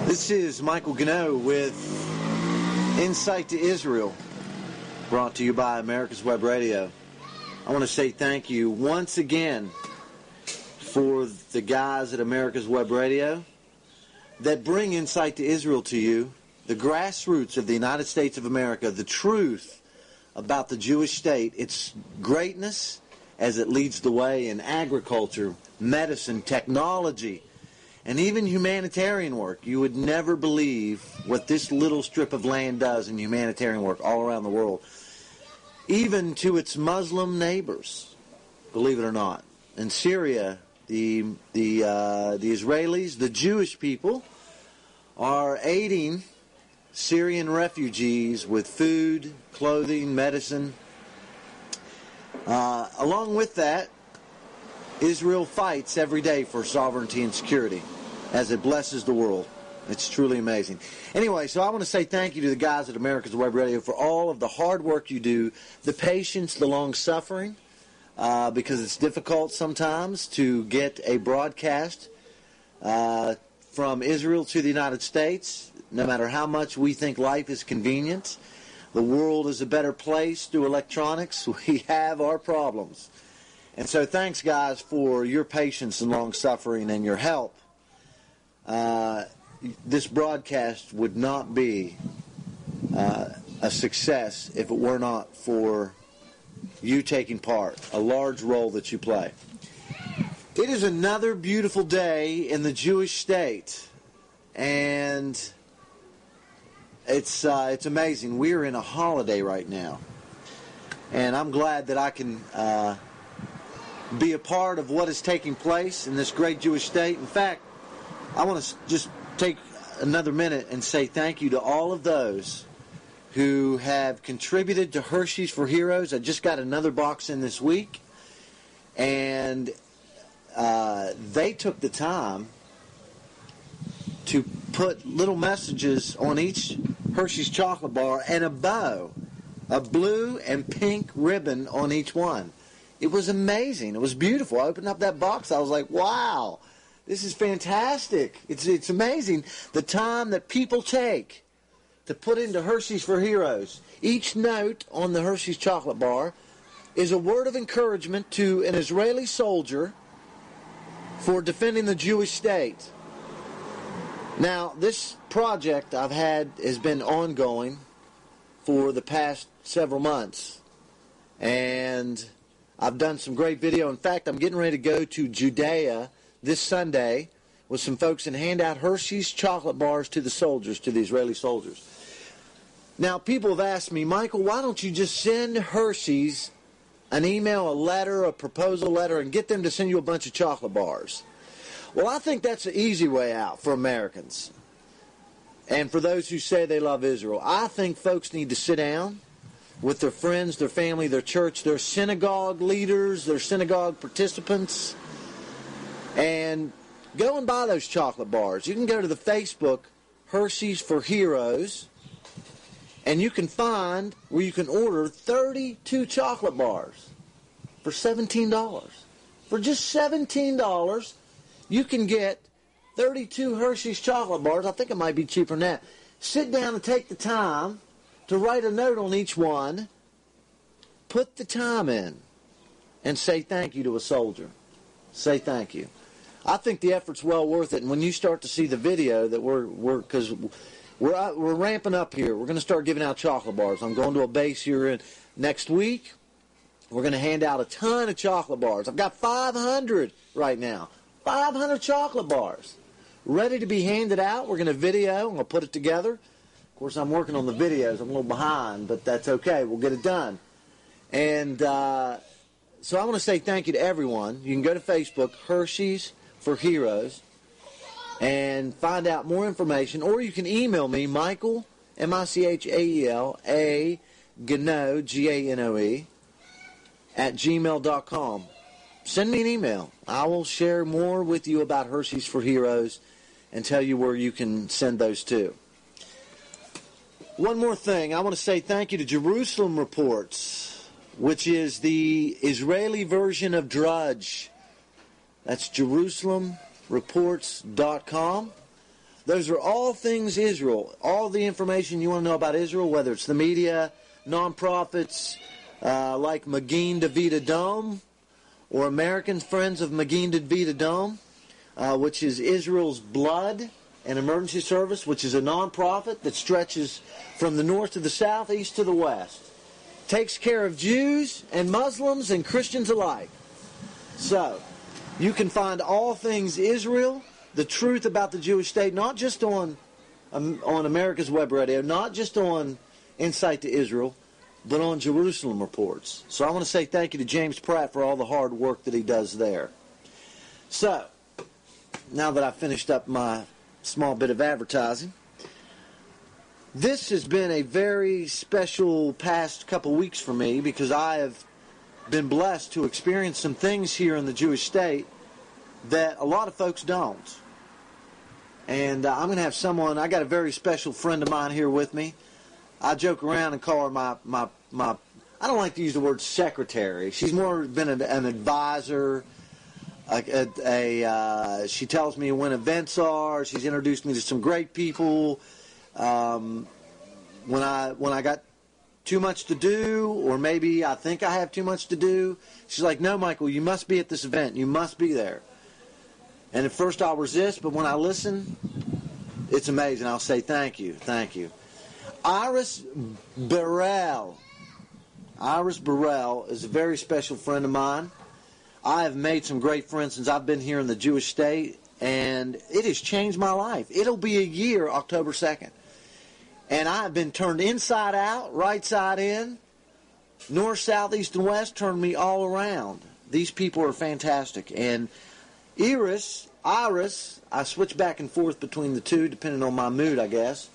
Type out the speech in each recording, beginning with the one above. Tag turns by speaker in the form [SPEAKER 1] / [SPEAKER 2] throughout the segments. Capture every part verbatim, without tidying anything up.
[SPEAKER 1] This is Michael Gano with Insight to Israel, brought to you by America's Web Radio. I want to say thank you once again for the guys at America's Web Radio that bring Insight to Israel to you, the grassroots of the United States of America, the truth about the Jewish state, its greatness as it leads the way in agriculture, medicine, technology, and even humanitarian work. You would never believe what this little strip of land does in humanitarian work all around the world, even to its Muslim neighbors, believe it or not. In Syria, the the uh, the Israelis, the Jewish people, are aiding Syrian refugees with food, clothing, medicine. Uh, along with that, Israel fights every day for sovereignty and security as it blesses the world. It's truly amazing. Anyway, so I want to say thank you to the guys at America's Web Radio for all of the hard work you do, the patience, the long suffering, uh, because it's difficult sometimes to get a broadcast uh, from Israel to the United States, no matter how much we think life is convenient. The world is a better place through electronics. We have our problems. And so thanks, guys, for your patience and long suffering and your help. Uh, this broadcast would not be uh, a success if it were not for you taking part, a large role that you play. It is another beautiful day in the Jewish state, and it's uh, it's amazing. We're in a holiday right now, and I'm glad that I can uh, be a part of what is taking place in this great Jewish state. In fact, I want to just take another minute and say thank you to all of those who have contributed to Hershey's for Heroes. I just got another box in this week, and uh, they took the time to put little messages on each Hershey's chocolate bar and a bow, a blue and pink ribbon on each one. It was amazing. It was beautiful. I opened up that box. I was like, wow, this is fantastic. It's it's amazing the time that people take to put into Hershey's for Heroes. Each note on the Hershey's chocolate bar is a word of encouragement to an Israeli soldier for defending the Jewish state. Now, this project I've had has been ongoing for the past several months, and I've done some great video. In fact, I'm getting ready to go to Judea this Sunday with some folks and hand out Hershey's chocolate bars to the soldiers, to the Israeli soldiers. Now, people have asked me, Michael, why don't you just send Hershey's an email, a letter, a proposal letter, and get them to send you a bunch of chocolate bars? Well, I think that's the easy way out for Americans and for those who say they love Israel. I think folks need to sit down with their friends, their family, their church, their synagogue leaders, their synagogue participants, and go and buy those chocolate bars. You can go to the Facebook Hershey's for Heroes, and you can find where you can order thirty-two chocolate bars for seventeen dollars. For just seventeen dollars, you can get thirty-two Hershey's chocolate bars. I think it might be cheaper than that. Sit down and take the time to write a note on each one, put the time in, and say thank you to a soldier. Say thank you. I think the effort's well worth it. And when you start to see the video that we're we're because we're out, we're ramping up here, we're going to start giving out chocolate bars. I'm going to a base here in next week. We're going to hand out a ton of chocolate bars. I've got five hundred right now. five hundred chocolate bars ready to be handed out. We're going to video. I'm going to put it together. Of course, I'm working on the videos. I'm a little behind, but that's okay. We'll get it done. And uh, so I want to say thank you to everyone. You can go to Facebook, Hershey's for Heroes, and find out more information. Or you can email me, Michael, M I C H A E L, A, Gano, G A N O E, at gmail dot com. Send me an email. I will share more with you about Hershey's for Heroes and tell you where you can send those to. One more thing. I want to say thank you to Jerusalem Reports, which is the Israeli version of Drudge. That's Jerusalem Reports dot com. Those are all things Israel. All the information you want to know about Israel, whether it's the media, nonprofits uh, like Magin David Adom, or American Friends of Magin David Adom, uh, which is Israel's Blood and Emergency Service, which is a nonprofit that stretches from the north to the south, east to the west. Takes care of Jews and Muslims and Christians alike. So, you can find all things Israel, the truth about the Jewish state, not just on um, on America's Web Radio, not just on Insight to Israel, but on Jerusalem Reports. So I want to say thank you to James Pratt for all the hard work that he does there. So, now that I've finished up my small bit of advertising, this has been a very special past couple weeks for me because I have been blessed to experience some things here in the Jewish state that a lot of folks don't. And uh, I'm going to have someone, I got a very special friend of mine here with me. I joke around and call her my, my, my I don't like to use the word secretary. She's more been an, an advisor. A, a, a uh, she tells me when events are. She's introduced me to some great people. Um, when I when I got too much to do, or maybe I think I have too much to do, she's like, no, Michael, you must be at this event. You must be there. And at first I'll resist, but when I listen, it's amazing. I'll say thank you, thank you. Iris Burrell. Iris Burrell is a very special friend of mine. I have made some great friends since I've been here in the Jewish state, and it has changed my life. It'll be a year October second. And I have been turned inside out, right side in, north, south, east, and west, turned me all around. These people are fantastic. And Iris, Iris, I switch back and forth between the two depending on my mood, I guess,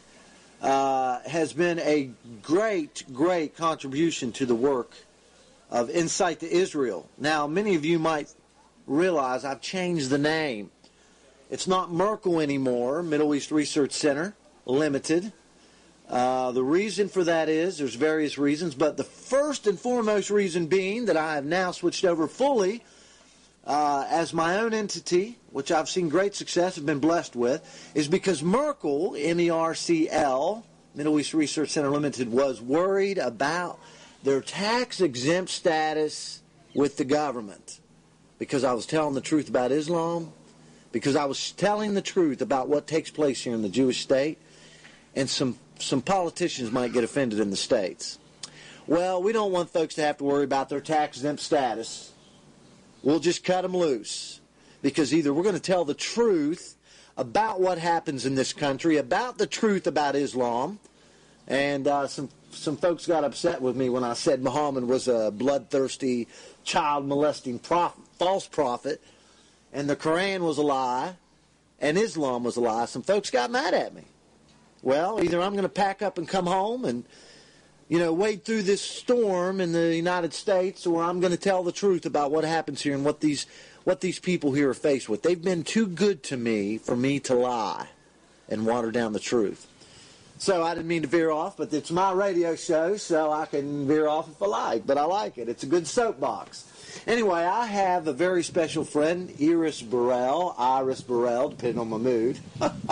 [SPEAKER 1] uh, has been a great, great contribution to the work of Insight to Israel. Now, many of you might realize I've changed the name. It's not Merkel anymore, Middle East Research Center, Limited. Uh, the reason for that is, there's various reasons, but the first and foremost reason being that I have now switched over fully uh, as my own entity, which I've seen great success, have been blessed with, is because Merkel, M E R C L, Middle East Research Center Limited, was worried about their tax-exempt status with the government because I was telling the truth about Islam, because I was telling the truth about what takes place here in the Jewish state, and some some politicians might get offended in the States. Well, we don't want folks to have to worry about their tax-exempt status. We'll just cut them loose, because either we're going to tell the truth about what happens in this country, about the truth about Islam, and uh, some some folks got upset with me when I said Muhammad was a bloodthirsty, child-molesting prophet, false prophet, and the Quran was a lie, and Islam was a lie. Some folks got mad at me. Well, either I'm going to pack up and come home and, you know, wade through this storm in the United States, or I'm going to tell the truth about what happens here and what these what these people here are faced with. They've been too good to me for me to lie and water down the truth. So I didn't mean to veer off, but it's my radio show, so I can veer off if I like. But I like it. It's a good soapbox. Anyway, I have a very special friend, Iris Burrell, Iris Burrell, depending on my mood.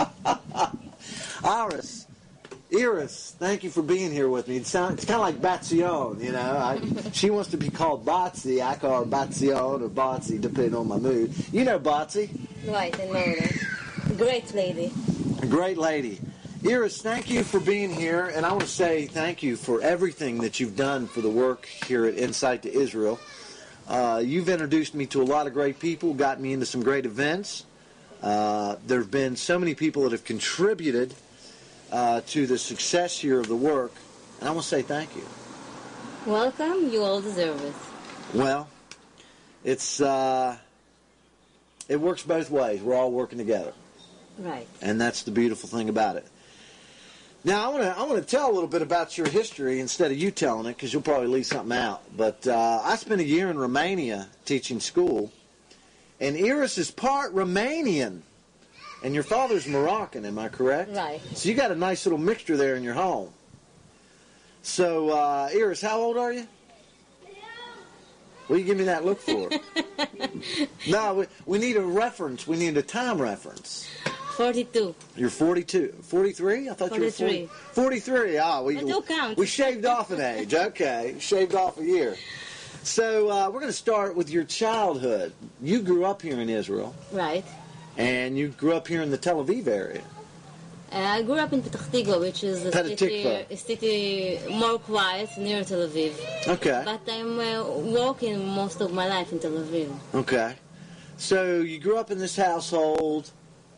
[SPEAKER 1] Iris, Iris, thank you for being here with me. It sound, it's kind of like Batzion, you know. I, she wants to be called Batsy. I call her Batzion or Batsy, depending on my mood. You know Batsy.
[SPEAKER 2] Right, and Mona. Great lady.
[SPEAKER 1] A great lady. Iris, thank you for being here, and I want to say thank you for everything that you've done for the work here at Insight to Israel. Uh, you've introduced me to a lot of great people, got me into some great events. Uh, there have been so many people that have contributed uh, to the success here of the work, and I want to say thank you.
[SPEAKER 2] Welcome. You all deserve it.
[SPEAKER 1] Well, it's uh, it works both ways. We're all working together.
[SPEAKER 2] Right.
[SPEAKER 1] And that's the beautiful thing about it. Now, I want to I want to tell a little bit about your history instead of you telling it, because you'll probably leave something out. But uh, I spent a year in Romania teaching school, and Iris is part Romanian, and your father's Moroccan, am I correct?
[SPEAKER 2] Right.
[SPEAKER 1] So you got a nice little mixture there in your home. So, uh, Iris, how old are you? What do you give me that look for? No, we, we need a reference. We need a time reference.
[SPEAKER 2] forty-two.
[SPEAKER 1] You're forty-two. forty-three? I thought
[SPEAKER 2] forty-three.
[SPEAKER 1] you were forty. forty-three. Ah, we,
[SPEAKER 2] I do count.
[SPEAKER 1] we shaved off an age. Okay. Shaved off a year. So uh, we're going to start with your childhood. You grew up here in Israel.
[SPEAKER 2] Right.
[SPEAKER 1] And you grew up here in the Tel Aviv area.
[SPEAKER 2] Uh, I grew up in Petah Tikva, which is a
[SPEAKER 1] Petah
[SPEAKER 2] city,
[SPEAKER 1] Tikva.
[SPEAKER 2] a city more quiet near Tel Aviv.
[SPEAKER 1] Okay.
[SPEAKER 2] But I'm uh, working most of my life in Tel Aviv.
[SPEAKER 1] Okay. So you grew up in this household,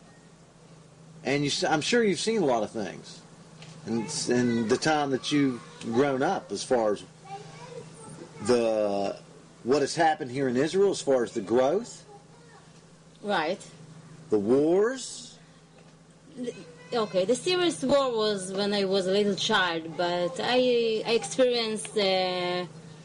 [SPEAKER 1] and you, I'm sure you've seen a lot of things in, in the time that you've grown up, as far as the what has happened here in Israel, as far as the growth,
[SPEAKER 2] Right.
[SPEAKER 1] the wars.
[SPEAKER 2] Okay, the serious war was when I was a little child, but I I experienced uh,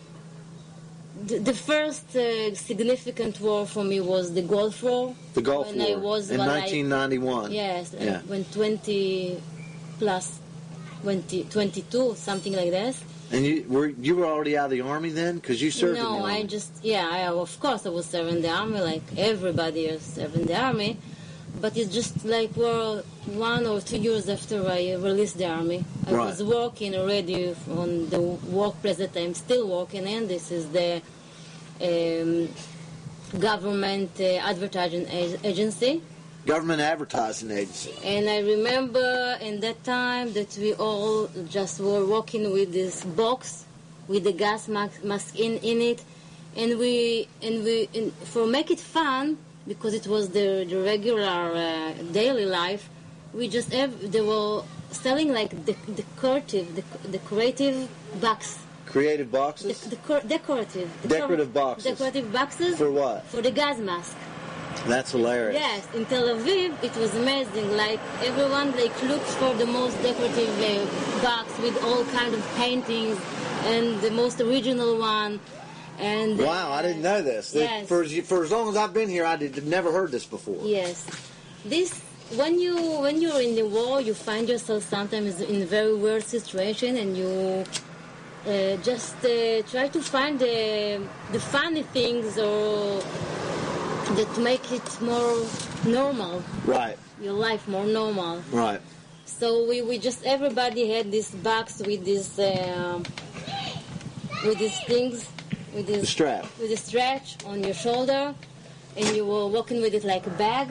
[SPEAKER 2] the, the first uh, significant war for me was the Gulf War.
[SPEAKER 1] The Gulf
[SPEAKER 2] when
[SPEAKER 1] War
[SPEAKER 2] I was
[SPEAKER 1] in
[SPEAKER 2] when I-
[SPEAKER 1] nineteen ninety-one.
[SPEAKER 2] Yes, uh,
[SPEAKER 1] Yeah.
[SPEAKER 2] when twenty plus twenty, twenty-two, something like that.
[SPEAKER 1] And you were you were already out of the army then, because you served in the
[SPEAKER 2] No,
[SPEAKER 1] army.
[SPEAKER 2] I just, yeah, I, of course I was serving the army like everybody is serving the army, but it's just like, well, one or two years after I released the army. I
[SPEAKER 1] Right.
[SPEAKER 2] was working already on the workplace that I'm still working in. This is the um, government uh, advertising a- agency.
[SPEAKER 1] Government advertising agency.
[SPEAKER 2] And I remember in that time that we all just were walking with this box with the gas mask, mask in, in it, and we and we and for make it fun, because it was the, the regular uh, daily life, we just have, they were selling like the decorative the decorative box.
[SPEAKER 1] Creative
[SPEAKER 2] The,
[SPEAKER 1] boxes?
[SPEAKER 2] the cor- decorative
[SPEAKER 1] Decorative boxes.
[SPEAKER 2] decorative boxes
[SPEAKER 1] For what?
[SPEAKER 2] for the gas mask.
[SPEAKER 1] That's hilarious.
[SPEAKER 2] Yes, in Tel Aviv it was amazing. Like everyone like looked for the most decorative uh, box with all kind of paintings and the most original one. And uh,
[SPEAKER 1] Wow, I didn't know this. That-
[SPEAKER 2] Yes.
[SPEAKER 1] For, as- for as long as I've been here, I did, never heard this before.
[SPEAKER 2] Yes, this when you when you're in the war, you find yourself sometimes in a very weird situation, and you uh, just uh, try to find the the funny things or that make it more normal,
[SPEAKER 1] Right,
[SPEAKER 2] your life more normal.
[SPEAKER 1] right.
[SPEAKER 2] So we, we just everybody had this box with this um with these things with this
[SPEAKER 1] The strap.
[SPEAKER 2] with a stretch on your shoulder, and you were walking with it like a bag.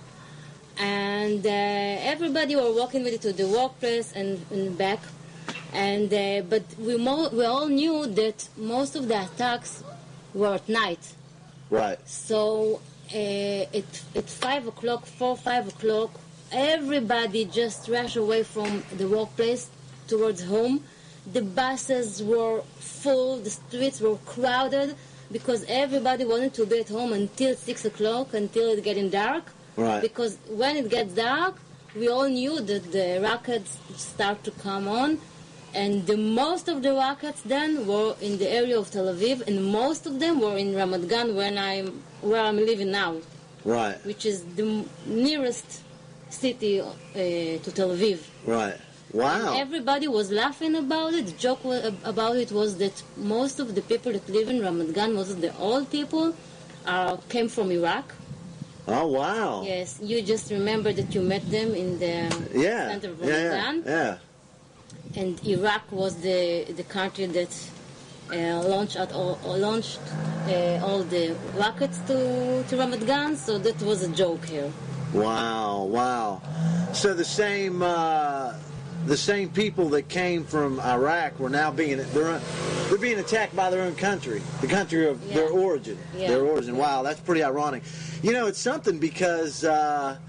[SPEAKER 2] And uh, everybody were walking with it to the workplace and, and back. And uh, but we mo- we all knew that most of the attacks were at night.
[SPEAKER 1] Right.
[SPEAKER 2] So uh, at at five o'clock, four five o'clock, everybody just rushed away from the workplace towards home. The buses were full, the streets were crowded because everybody wanted to be at home until six o'clock, until it getting dark.
[SPEAKER 1] Right.
[SPEAKER 2] Because when it gets dark, we all knew that the rockets start to come on. And the most of the rockets then were in the area of Tel Aviv, and most of them were in Ramat Gan, when I'm, where I'm living now,
[SPEAKER 1] Right.
[SPEAKER 2] which is the m- nearest city uh, to Tel Aviv.
[SPEAKER 1] Right. Wow.
[SPEAKER 2] And everybody was laughing about it. The joke wa- about it was that most of the people that live in Ramat Gan, most of the old people, uh, came from Iraq.
[SPEAKER 1] Oh, wow.
[SPEAKER 2] Yes, you just remember that you met them in the
[SPEAKER 1] Yeah.
[SPEAKER 2] center of
[SPEAKER 1] Yeah,
[SPEAKER 2] Ramat
[SPEAKER 1] yeah,
[SPEAKER 2] Gan.
[SPEAKER 1] yeah.
[SPEAKER 2] And Iraq was the the country that uh, launched at all, launched uh, all the rockets to to Ramat Gan. So that was a joke here.
[SPEAKER 1] Wow, wow. So the same uh, the same people that came from Iraq were now being they're they're being attacked by their own country, the country of
[SPEAKER 2] Yeah.
[SPEAKER 1] their origin,
[SPEAKER 2] Yeah.
[SPEAKER 1] their origin. Wow, that's pretty ironic. You know, it's something because uh,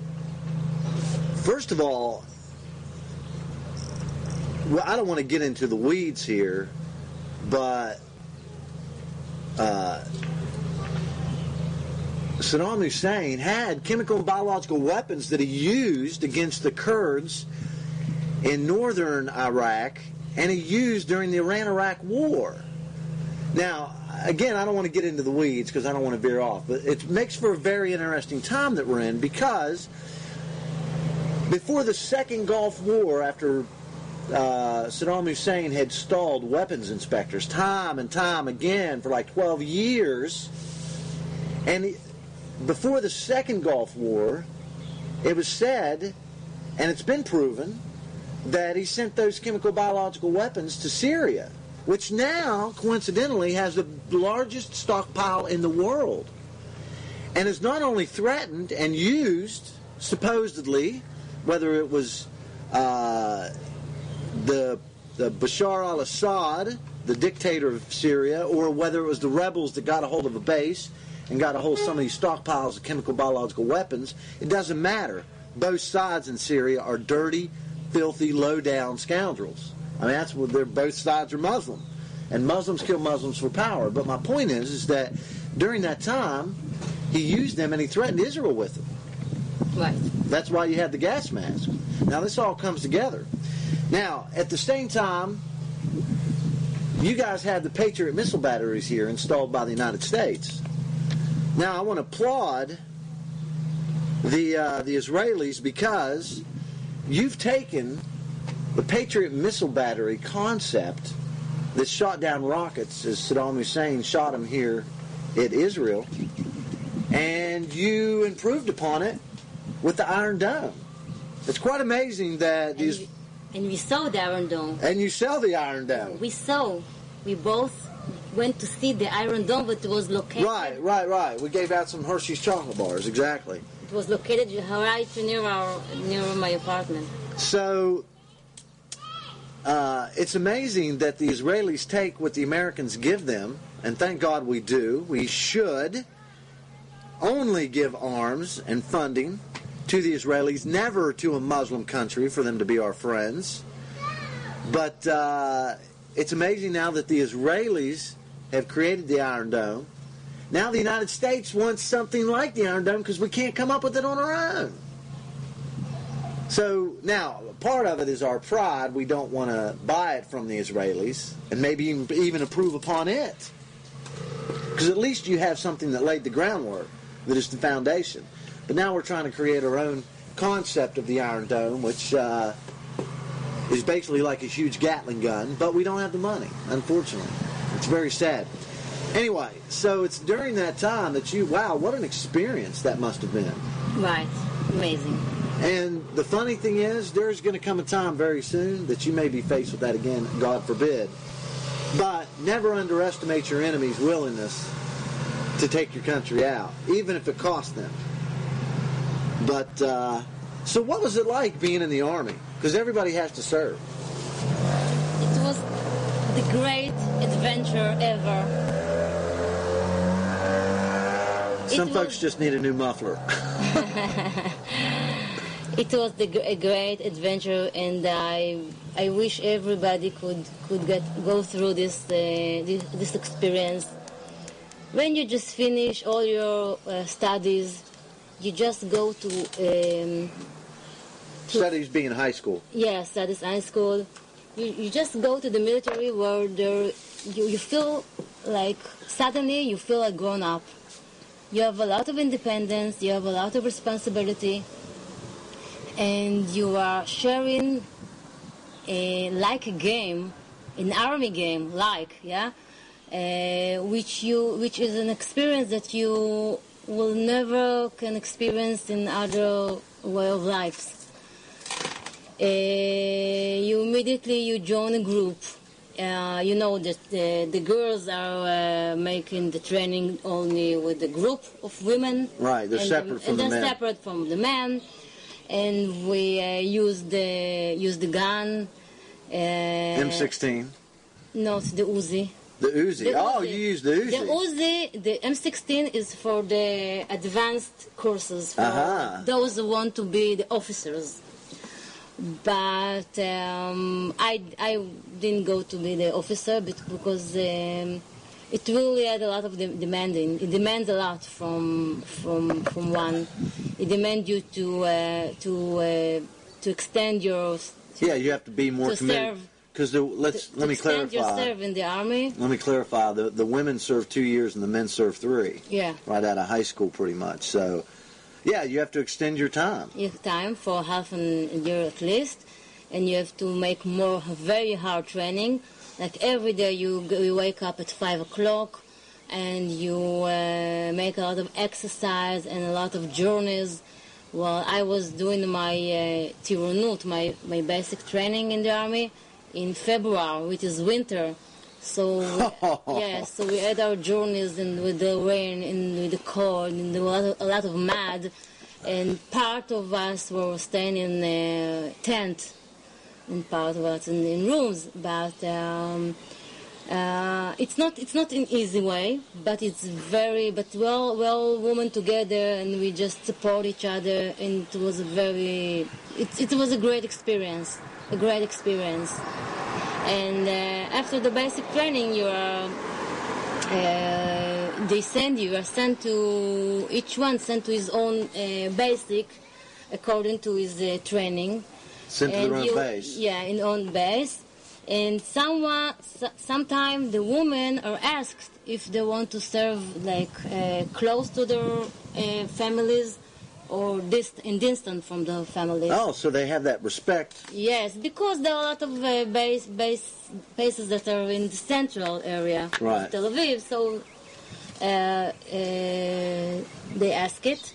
[SPEAKER 1] first of all, well, I don't want to get into the weeds here, but uh, Saddam Hussein had chemical and biological weapons that he used against the Kurds in northern Iraq, and he used during the Iran-Iraq War. Now, again, I don't want to get into the weeds because I don't want to veer off, but it makes for a very interesting time that we're in, because before the second Gulf War, after uh, Saddam Hussein had stalled weapons inspectors time and time again for like twelve years, and he, before the second Gulf War, it was said, and it's been proven, that he sent those chemical biological weapons to Syria, which now, coincidentally, has the largest stockpile in the world, and is not only threatened and used, supposedly, whether it was uh, the, the Bashar al-Assad, the dictator of Syria, or whether it was the rebels that got a hold of a base and got a hold of some of these stockpiles of chemical biological weapons, it doesn't matter. Both sides in Syria are dirty, filthy, low-down scoundrels. I mean, that's what they're, both sides are Muslim. And Muslims kill Muslims for power. But my point is, is that during that time, he used them and he threatened Israel with them.
[SPEAKER 2] Right.
[SPEAKER 1] That's why you had the gas mask. Now, this all comes together. Now, at the same time, you guys had the Patriot missile batteries here installed by the United States. Now, I want to applaud the uh, the Israelis because you've taken the Patriot missile battery concept that shot down rockets, as Saddam Hussein shot them here at Israel, and you improved upon it with the Iron Dome. It's quite amazing that
[SPEAKER 2] and
[SPEAKER 1] these...
[SPEAKER 2] We, and we saw the Iron Dome.
[SPEAKER 1] And you saw the Iron Dome.
[SPEAKER 2] We saw. We both went to see the Iron Dome, but it was located...
[SPEAKER 1] Right, right, right. We gave out some Hershey's chocolate bars, exactly.
[SPEAKER 2] It was located right near our near my apartment.
[SPEAKER 1] So, uh, it's amazing that the Israelis take what the Americans give them, and thank God we do. We should only give arms and funding to the Israelis, never to a Muslim country for them to be our friends. But uh, it's amazing now that the Israelis have created the Iron Dome. Now the United States wants something like the Iron Dome because we can't come up with it on our own. So now, part of it is our pride. We don't want to buy it from the Israelis and maybe even, even improve upon it. Because at least you have something that laid the groundwork, that is the foundation. But now we're trying to create our own concept of the Iron Dome, which uh, is basically like a huge Gatling gun, but we don't have the money, unfortunately. It's very sad. Anyway, so it's during that time that you, wow, what an experience that must have been.
[SPEAKER 2] Right. Amazing.
[SPEAKER 1] And the funny thing is, there's going to come a time very soon that you may be faced with that again, God forbid. But never underestimate your enemy's willingness to take your country out, even if it costs them. But, uh, so what was it like being in the Army? Because everybody has to serve.
[SPEAKER 2] It was the great adventure ever.
[SPEAKER 1] Some
[SPEAKER 2] it
[SPEAKER 1] folks
[SPEAKER 2] was,
[SPEAKER 1] just need a new muffler.
[SPEAKER 2] It was the, a great adventure, and I I wish everybody could could get go through this uh, this, this experience. When you just finish all your uh, studies, you just go to, um, to
[SPEAKER 1] studies being high school.
[SPEAKER 2] Yeah, studies high school. You you just go to the military where there you you feel like suddenly you feel like grown up. You have a lot of independence, you have a lot of responsibility, and you are sharing a, like a game, an army game, like, yeah, uh, which you, which is an experience that you will never can experience in other way of lives. Uh, you immediately, you join a group. Uh, you know that the, the girls are uh, making the training only with a group of women.
[SPEAKER 1] Right, they're
[SPEAKER 2] and,
[SPEAKER 1] separate from
[SPEAKER 2] and
[SPEAKER 1] the
[SPEAKER 2] they're
[SPEAKER 1] men.
[SPEAKER 2] separate from the men. And we uh, use the use the gun. Uh,
[SPEAKER 1] M sixteen.
[SPEAKER 2] No, it's the Uzi.
[SPEAKER 1] The Uzi.
[SPEAKER 2] The
[SPEAKER 1] Oh,
[SPEAKER 2] Uzi.
[SPEAKER 1] you use the Uzi.
[SPEAKER 2] The Uzi, the M sixteen is for the advanced courses, for
[SPEAKER 1] Uh-huh.
[SPEAKER 2] those who want to be the officers. But um, I, I didn't go to be the officer because um, it really had a lot of de- demanding. It demands a lot from from from one. It demands you to uh, to uh, to extend your
[SPEAKER 1] Yeah, you have to be more
[SPEAKER 2] to
[SPEAKER 1] committed.
[SPEAKER 2] serve.
[SPEAKER 1] Because let's
[SPEAKER 2] to,
[SPEAKER 1] let
[SPEAKER 2] to
[SPEAKER 1] me
[SPEAKER 2] extend your
[SPEAKER 1] clarify.
[SPEAKER 2] serve in the army.
[SPEAKER 1] Let me clarify. The the women serve two years and the men serve three.
[SPEAKER 2] Yeah.
[SPEAKER 1] Right out of high school, pretty much. So, yeah, you have to extend your time.
[SPEAKER 2] You have time for half a year at least, and you have to make more very hard training. Like every day, you, go, you wake up at five o'clock, and you uh, make a lot of exercise and a lot of journeys Well, I was doing my uh, tirunut, my, my basic training in the army, in February, which is winter. So, yeah, so we had our journeys and with the rain and with the cold and a lot of, a lot of mud. And part of us were staying in a tent, and part of us in, in rooms. But um, uh, it's not it's not an easy way, but it's very. But we're all, we're all women together, and we just support each other. And it was a very it it was a great experience, a great experience. And uh, after the basic training, you are. Uh, they send you, you are sent to, each one sent to his own uh, basic according to his uh, training.
[SPEAKER 1] Sent to
[SPEAKER 2] and
[SPEAKER 1] their own
[SPEAKER 2] you,
[SPEAKER 1] base.
[SPEAKER 2] Yeah, in own base. And someone, so, sometimes the women are asked if they want to serve like uh, close to their uh, families or dist- in distant from the families.
[SPEAKER 1] Oh, so they have that respect.
[SPEAKER 2] Yes, because there are a lot of uh, base, base bases that are in the central area
[SPEAKER 1] Right.
[SPEAKER 2] of Tel Aviv, so uh, uh, they ask it.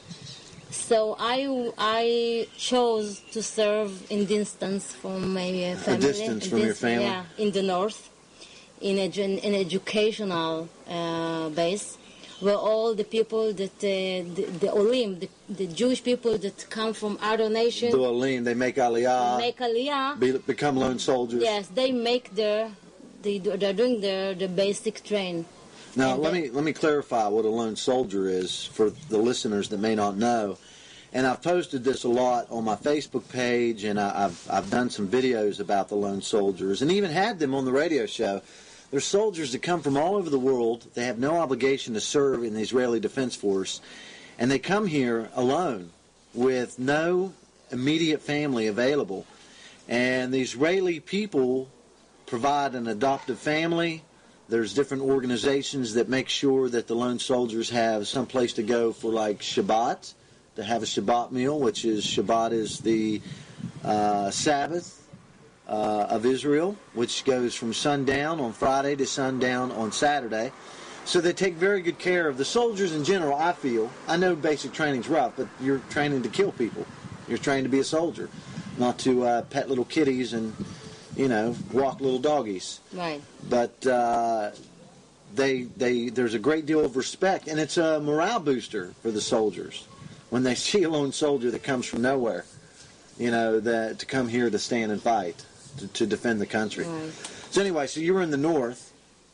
[SPEAKER 2] So I, I chose to serve in distance from my uh, family.
[SPEAKER 1] A distance
[SPEAKER 2] in
[SPEAKER 1] from your
[SPEAKER 2] distance,
[SPEAKER 1] family?
[SPEAKER 2] Yeah, in the north, in a, an educational uh, base, where all the people that, uh, the, the Olim, the, the Jewish people that come from other nations,
[SPEAKER 1] The Olim, they make aliyah,
[SPEAKER 2] make aliyah.
[SPEAKER 1] be, become lone soldiers.
[SPEAKER 2] Yes, they make their, they do, they're doing their, their basic train.
[SPEAKER 1] Now,
[SPEAKER 2] And
[SPEAKER 1] let
[SPEAKER 2] they-
[SPEAKER 1] me let me clarify what a lone soldier is for the listeners that may not know. And I've posted this a lot on my Facebook page, and I, I've I've done some videos about the lone soldiers, and even had them on the radio show. They're soldiers that come from all over the world. They have no obligation to serve in the Israeli Defense Force, and they come here alone with no immediate family available. And the Israeli people provide an adoptive family. There's different organizations that make sure that the lone soldiers have some place to go for, like Shabbat, to have a Shabbat meal, which is Shabbat is the uh, Sabbath uh, of Israel, which goes from sundown on Friday to sundown on Saturday. So they take very good care of the soldiers in general, I feel. I know basic training's rough, but you're training to kill people. You're trained to be a soldier, not to uh, pet little kitties and, you know, walk little doggies.
[SPEAKER 2] Right.
[SPEAKER 1] But uh, they they there's a great deal of respect, and it's a morale booster for the soldiers when they see a lone soldier that comes from nowhere, you know, that to come here to stand and fight, to, to defend the country.
[SPEAKER 2] Right.
[SPEAKER 1] So anyway, so you were in the north.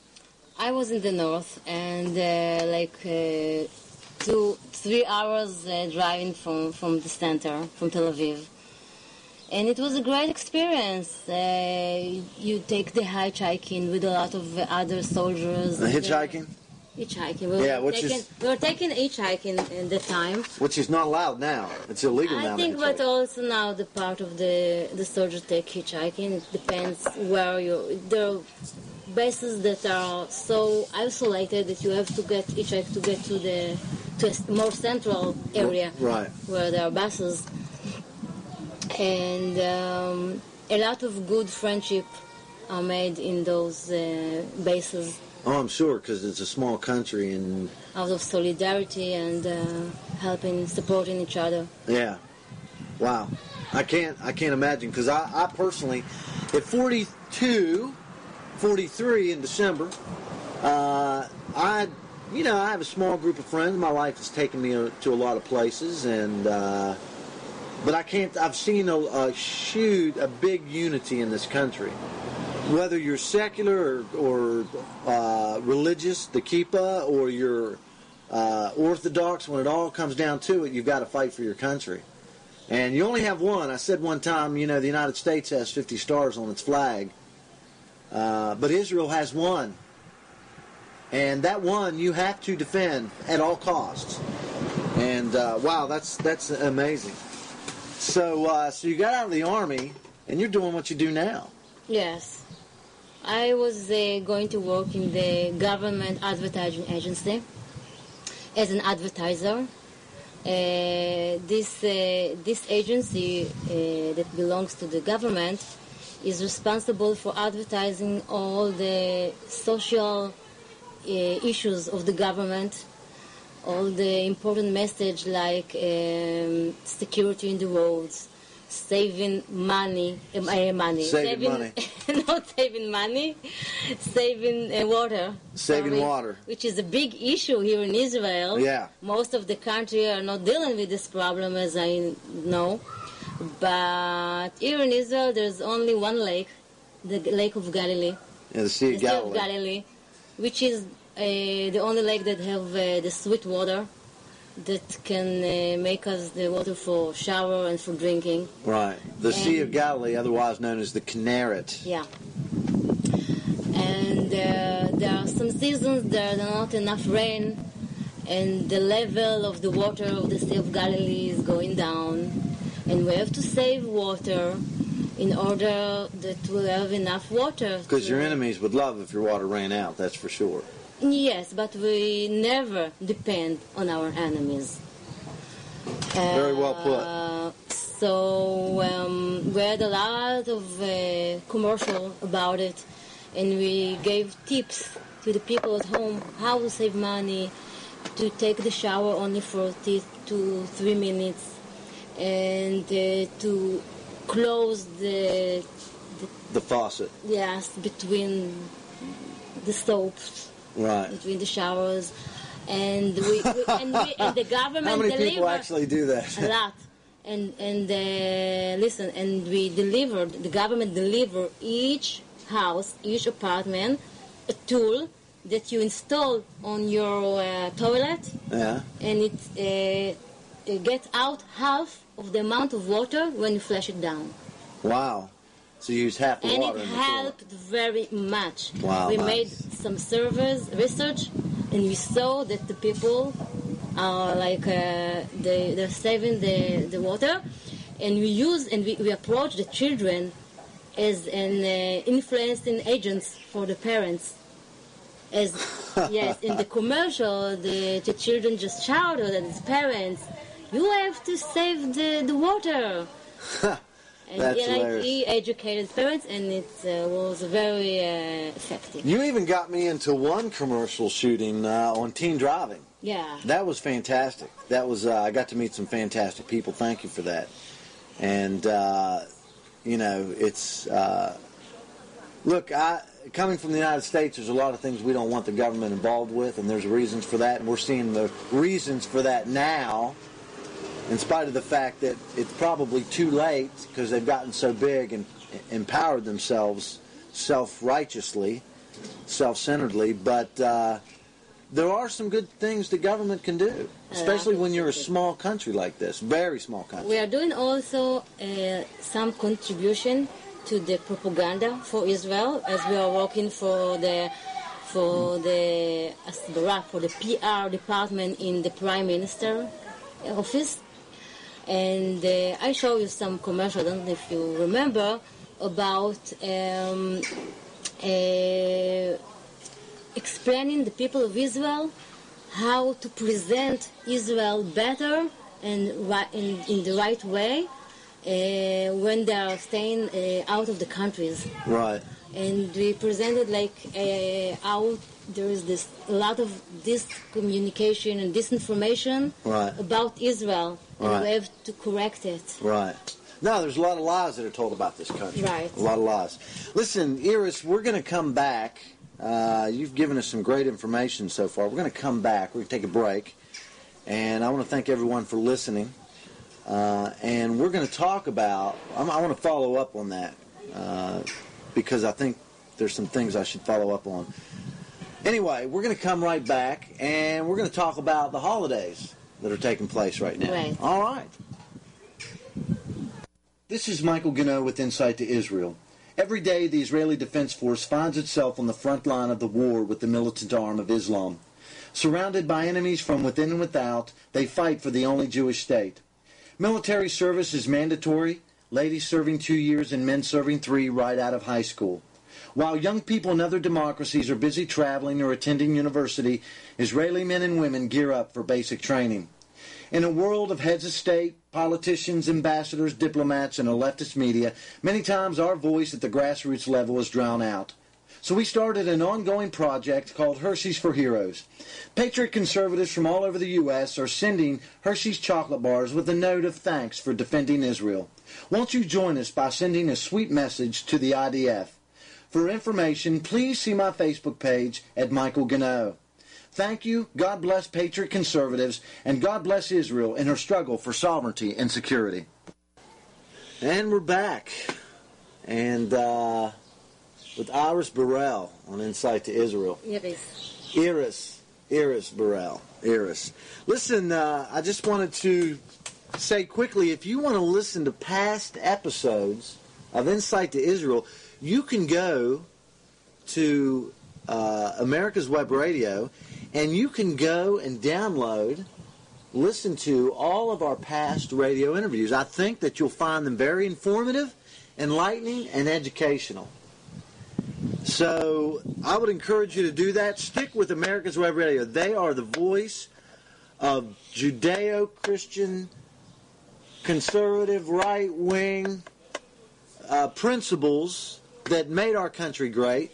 [SPEAKER 2] I was in the north, and uh, like uh, two, three hours uh, driving from, from the center, from Tel Aviv. And it was a great experience. Uh, you take the hitchhiking with a lot of other soldiers.
[SPEAKER 1] The
[SPEAKER 2] and, uh,
[SPEAKER 1] hitchhiking,
[SPEAKER 2] Hitchhiking. We
[SPEAKER 1] Yeah,
[SPEAKER 2] were
[SPEAKER 1] which
[SPEAKER 2] taking,
[SPEAKER 1] is-
[SPEAKER 2] we were taking hitchhiking at the time.
[SPEAKER 1] which is not allowed now. It's illegal now.
[SPEAKER 2] I
[SPEAKER 1] to
[SPEAKER 2] think, but
[SPEAKER 1] hitchhike.
[SPEAKER 2] also now the part of the the soldiers take hitchhiking. It depends where you. There are bases that are so isolated that you have to get hitchhike to get to the to a s- more central area
[SPEAKER 1] Right.
[SPEAKER 2] where there are buses, and um, a lot of good friendship are made in those uh, bases
[SPEAKER 1] Oh, I'm sure, because it's a small country, and
[SPEAKER 2] out of solidarity and uh, helping, supporting each other.
[SPEAKER 1] yeah, wow, I can't, I can't imagine, because I, I personally, at forty-two, forty-three in December, uh, I, you know, I have a small group of friends. My life has taken me to a lot of places, and uh, but I can't. I've seen a, a huge, a big unity in this country. Whether you're secular or, or uh, religious, the kippah, or you're uh, Orthodox, when it all comes down to it, you've got to fight for your country. And you only have one. I said one time, you know, the United States has fifty stars on its flag, uh, but Israel has one. And that one you have to defend at all costs. And uh, wow, that's that's amazing. So, uh, so you got out of the army, and you're doing what you do now.
[SPEAKER 2] Yes. I was uh, going to work in the government advertising agency as an advertiser. Uh, this uh, this agency uh, that belongs to the government is responsible for advertising all the social uh, issues of the government, all the important message like um, security in the roads, saving money, uh, money,
[SPEAKER 1] saving, saving money,
[SPEAKER 2] not saving money, saving uh, water,
[SPEAKER 1] saving
[SPEAKER 2] sorry,
[SPEAKER 1] water,
[SPEAKER 2] which is a big issue here in Israel.
[SPEAKER 1] Yeah,
[SPEAKER 2] most of the country are not dealing with this problem, as I know. But here in Israel, there's only one lake, the Lake of Galilee.
[SPEAKER 1] Yeah, the Sea of
[SPEAKER 2] the
[SPEAKER 1] Galilee.
[SPEAKER 2] Sea of Galilee, which is uh, the only lake that have uh, the sweet water that can uh, make us the water for shower and for drinking.
[SPEAKER 1] Right. The and, Sea of Galilee, otherwise known as the Kinneret.
[SPEAKER 2] Yeah. And uh, there are some seasons there are not enough rain, and the level of the water of the Sea of Galilee is going down, and we have to save water in order that we'll have enough water.
[SPEAKER 1] Because your enemies would love if your water ran out, that's for sure.
[SPEAKER 2] Yes, but we never depend on our enemies.
[SPEAKER 1] Very well put.
[SPEAKER 2] Uh, so um, we had a lot of uh, commercial about it, and we gave tips to the people at home how to save money, to take the shower only for two to three minutes, and uh, to close the,
[SPEAKER 1] the the faucet.
[SPEAKER 2] Yes, between the soaps.
[SPEAKER 1] Right.
[SPEAKER 2] Between the showers, and we, we, and, we and the government.
[SPEAKER 1] How many
[SPEAKER 2] delivered
[SPEAKER 1] people actually do that?
[SPEAKER 2] A lot. And and uh, listen, and we delivered. The government delivered each house, each apartment, a tool that you install on your uh, toilet.
[SPEAKER 1] Yeah.
[SPEAKER 2] And it uh, it gets out half of the amount of water when you flush it down.
[SPEAKER 1] Wow. So you use half the
[SPEAKER 2] and
[SPEAKER 1] water in the toilet.
[SPEAKER 2] And it helped very much.
[SPEAKER 1] Wow,
[SPEAKER 2] we
[SPEAKER 1] nice.
[SPEAKER 2] made some surveys, research, and we saw that the people are like uh, they they're saving the, the water, and we use and we, we approach the children as an uh, influencing agents for the parents. As yes, in the commercial, the, the children just shouted at the parents, "You have to save the the water." And
[SPEAKER 1] That's
[SPEAKER 2] yeah,
[SPEAKER 1] hilarious.
[SPEAKER 2] like he educated parents, and it uh, was very uh, effective.
[SPEAKER 1] You even got me into one commercial shooting uh, on teen driving.
[SPEAKER 2] Yeah.
[SPEAKER 1] That was fantastic. That was uh, I got to meet some fantastic people. Thank you for that. And uh, you know, it's uh, look, I coming from the United States, there's a lot of things we don't want the government involved with, and there's reasons for that, and we're seeing the reasons for that now. In spite of the fact that it's probably too late because they've gotten so big and empowered themselves self-righteously, self-centeredly, but uh, there are some good things the government can do, especially when you're a small country like this, very small country.
[SPEAKER 2] We are doing also uh, some contribution to the propaganda for Israel, as we are working for the for the Asbara, for the P R department in the Prime Minister office. And uh, I show you some commercial, I don't know if you remember, about um, uh, explaining the people of Israel how to present Israel better and right, in, in the right way uh, when they are staying uh, out of the countries.
[SPEAKER 1] Right.
[SPEAKER 2] And we presented like uh, how there is this a lot of discommunication and disinformation
[SPEAKER 1] right.
[SPEAKER 2] about Israel, and
[SPEAKER 1] right.
[SPEAKER 2] we have to correct it.
[SPEAKER 1] Right. No, there's a lot of lies that are told about this country.
[SPEAKER 2] Right.
[SPEAKER 1] A lot of lies. Listen, Iris, we're going to come back. Uh, you've given us some great information so far. We're going to come back. We're going to take a break. And I want to thank everyone for listening. Uh, and we're going to talk about, I'm, I want to follow up on that uh, because I think there's some things I should follow up on. Anyway, we're going to come right back, and we're going to talk about the holidays that are taking place right now.
[SPEAKER 2] Right.
[SPEAKER 1] All right. This is Michael Gano with Insight to Israel. Every day, the Israeli Defense Force finds itself on the front line of the war with the militant arm of Islam. Surrounded by enemies from within and without, they fight for the only Jewish state. Military service is mandatory, ladies serving two years and men serving three right out of high school. While young people in other democracies are busy traveling or attending university, Israeli men and women gear up for basic training. In a world of heads of state, politicians, ambassadors, diplomats, and a leftist media, many times our voice at the grassroots level is drowned out. So we started an ongoing project called Hershey's for Heroes. Patriot conservatives from all over the U S are sending Hershey's chocolate bars with a note of thanks for defending Israel. Won't you join us by sending a sweet message to the I D F? For information, please see my Facebook page at Michael Gano. Thank you, God bless Patriot conservatives, and God bless Israel in her struggle for sovereignty and security. And we're back. And, uh... with Iris Burrell on Insight to Israel.
[SPEAKER 2] Iris.
[SPEAKER 1] Iris. Iris Burrell. Iris. Listen, uh, I just wanted to say quickly, if you want to listen to past episodes of Insight to Israel, you can go to uh, America's Web Radio, and you can go and download, listen to all of our past radio interviews. I think that you'll find them very informative, enlightening, and educational. So I would encourage you to do that. Stick with America's Web Radio. They are the voice of Judeo-Christian, conservative, right-wing uh, principles that made our country great.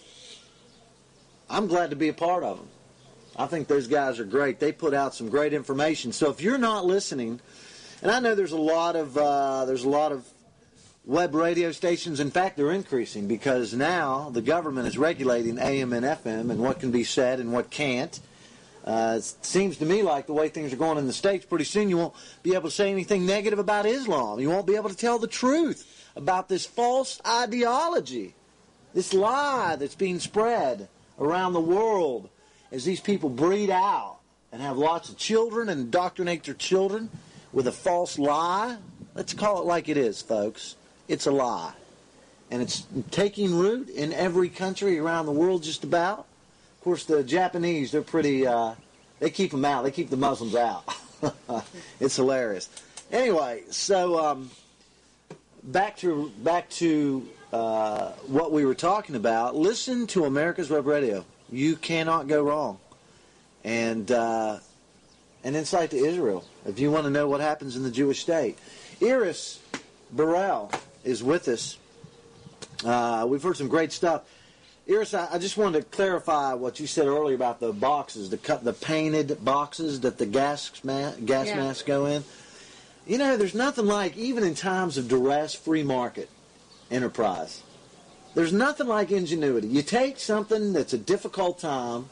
[SPEAKER 1] I'm glad to be a part of them. I think those guys are great. They put out some great information. So if you're not listening, and I know there's a lot of uh, there's a lot of web radio stations. In fact, they're increasing because now the government is regulating A M and F M and what can be said and what can't. Uh, it seems to me like the way things are going in the States, pretty soon you won't be able to say anything negative about Islam. You won't be able to tell the truth about this false ideology, this lie that's being spread around the world as these people breed out and have lots of children and indoctrinate their children with a false lie. Let's call it like it is, folks. It's a lie. And it's taking root in every country around the world just about. Of course, the Japanese, they're pretty, uh, they keep them out. They keep the Muslims out. It's hilarious. Anyway, so um, back to back to uh, what we were talking about. Listen to America's Web Radio. You cannot go wrong. And, uh, and Insight to Israel, if you want to know what happens in the Jewish state. Iris Burrell is with us. Uh, we've heard some great stuff. Iris, I, I just wanted to clarify what you said earlier about the boxes, the cut, the painted boxes that the gas ma- gas
[SPEAKER 2] yeah.
[SPEAKER 1] masks go in. You know, there's nothing like, even in times of duress, free market enterprise. There's nothing like ingenuity. You take something that's a difficult time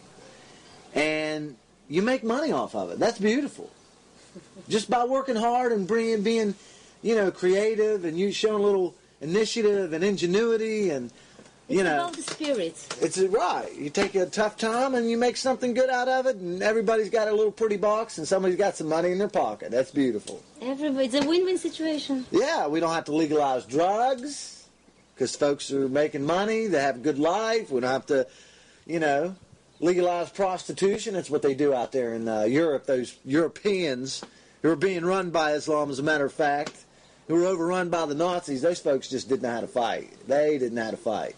[SPEAKER 1] and you make money off of it. That's beautiful. Just by working hard and bringing, being, you know, creative, and you showing a little initiative and ingenuity, and you
[SPEAKER 2] it's
[SPEAKER 1] know,
[SPEAKER 2] about the spirit.
[SPEAKER 1] It's right. You take a tough time and you make something good out of it, and everybody's got a little pretty box, and somebody's got some money in their pocket. That's beautiful.
[SPEAKER 2] Everybody, it's a win-win situation.
[SPEAKER 1] Yeah, we don't have to legalize drugs because folks are making money. They have a good life. We don't have to, you know, legalize prostitution. That's what they do out there in uh, Europe. Those Europeans who are being run by Islam, as a matter of fact, who were overrun by the Nazis, those folks just didn't know how to fight. They didn't know how to fight.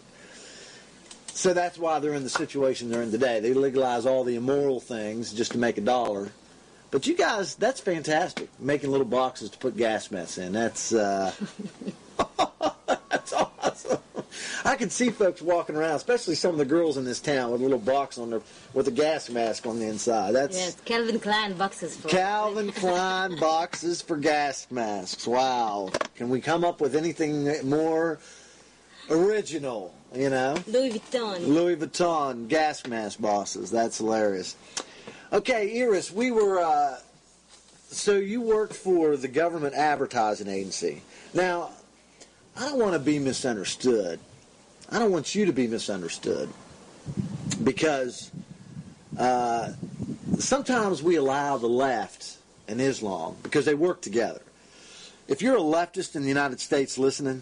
[SPEAKER 1] So that's why they're in the situation they're in today. They legalize all the immoral things just to make a dollar. But you guys, that's fantastic, making little boxes to put gas masks in. That's, uh, that's awesome. I can see folks walking around, especially some of the girls in this town, with a little box on their, with a gas mask on the inside. That's
[SPEAKER 2] yes, Calvin Klein boxes for
[SPEAKER 1] Calvin Klein boxes for gas masks. Wow. Can we come up with anything more original, you know?
[SPEAKER 2] Louis Vuitton.
[SPEAKER 1] Louis Vuitton gas mask boxes. That's hilarious. Okay, Iris, we were, uh, so you worked for the government advertising agency. Now, I don't want to be misunderstood. I don't want you to be misunderstood, because uh, sometimes we allow the left and Islam, because they work together. If you're a leftist in the United States listening,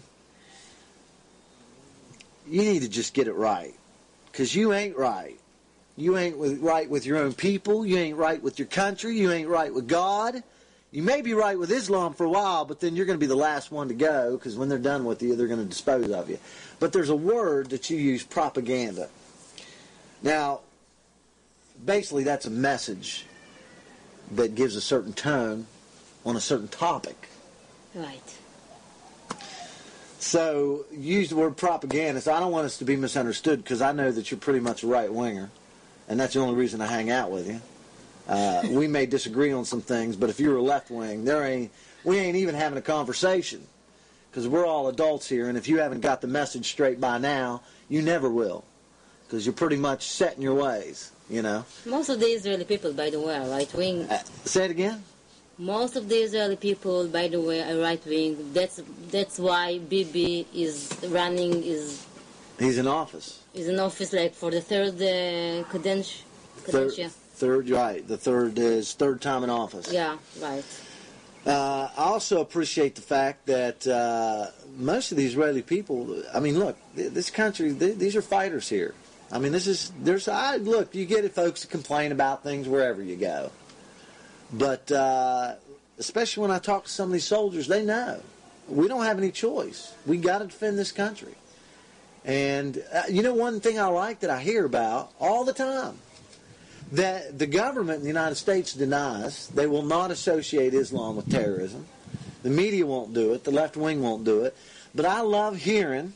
[SPEAKER 1] you need to just get it right, because you ain't right. You ain't with, right with your own people. You ain't right with your country. You ain't right with God. You may be right with Islam for a while, but then you're going to be the last one to go, because when they're done with you, they're going to dispose of you. But there's a word that you use, propaganda. Now, basically that's a message that gives a certain tone on a certain topic.
[SPEAKER 2] Right.
[SPEAKER 1] So, you use the word propagandist. I don't want us to be misunderstood because I know that you're pretty much a right-winger, and that's the only reason I hang out with you. Uh, we may disagree on some things, but if you're a left-wing, there ain't we ain't even having a conversation because we're all adults here, and if you haven't got the message straight by now, you never will because you're pretty much set in your ways, you know.
[SPEAKER 2] Most of the Israeli people, by the way, are right-wing.
[SPEAKER 1] Uh, say it again?
[SPEAKER 2] Most of the Israeli people, by the way, are right-wing. That's that's why Bibi is running, is...
[SPEAKER 1] He's in office.
[SPEAKER 2] Is in office, like, for the third uh, cadence,
[SPEAKER 1] third,
[SPEAKER 2] cadencia.
[SPEAKER 1] Third, right. The third is third time in office.
[SPEAKER 2] Yeah, right.
[SPEAKER 1] Uh, I also appreciate the fact that uh, most of the Israeli people, I mean, look, this country, these are fighters here. I mean, this is, there's, I, look, you get it, folks, to complain about things wherever you go. But uh, especially when I talk to some of these soldiers, they know. We don't have any choice. We got to defend this country. And, uh, you know, one thing I like that I hear about all the time, that the government in the United States denies they will not associate Islam with terrorism. The media won't do it. The left wing won't do it. But I love hearing,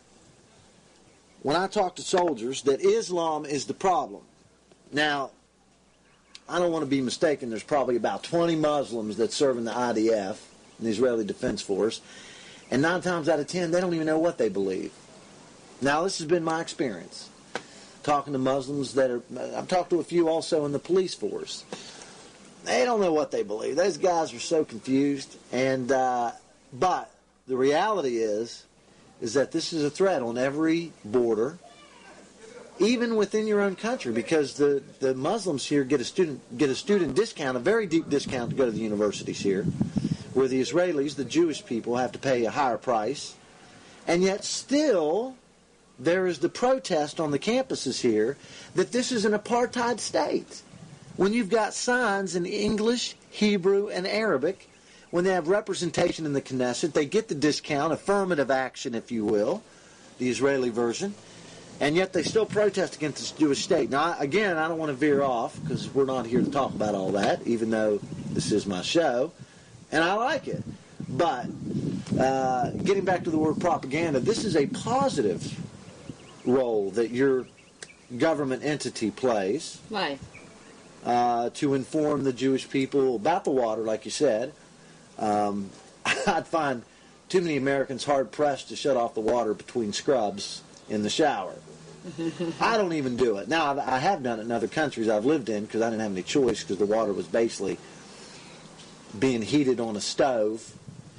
[SPEAKER 1] when I talk to soldiers, that Islam is the problem. Now, I don't want to be mistaken. There's probably about twenty Muslims that serve in the I D F, the Israeli Defense Force, and nine times out of ten, they don't even know what they believe. Now, this has been my experience, talking to Muslims that are, I've talked to a few also in the police force. They don't know what they believe. Those guys are so confused. And uh, but the reality is, is that this is a threat on every border, even within your own country, because the, the Muslims here get a student get a student discount, a very deep discount to go to the universities here, where the Israelis, the Jewish people, have to pay a higher price. And yet still, there is the protest on the campuses here that this is an apartheid state. When you've got signs in English, Hebrew, and Arabic, when they have representation in the Knesset, they get the discount, affirmative action, if you will, the Israeli version. And yet they still protest against this Jewish state. Now, again, I don't want to veer off because we're not here to talk about all that, even though this is my show. And I like it. But uh, getting back to the word propaganda, this is a positive role that your government entity plays.
[SPEAKER 2] Why?
[SPEAKER 1] Uh, to inform the Jewish people about the water, like you said. Um, I'd find too many Americans hard-pressed to shut off the water between scrubs in the shower. I don't even do it. Now, I have done it in other countries I've lived in because I didn't have any choice because the water was basically being heated on a stove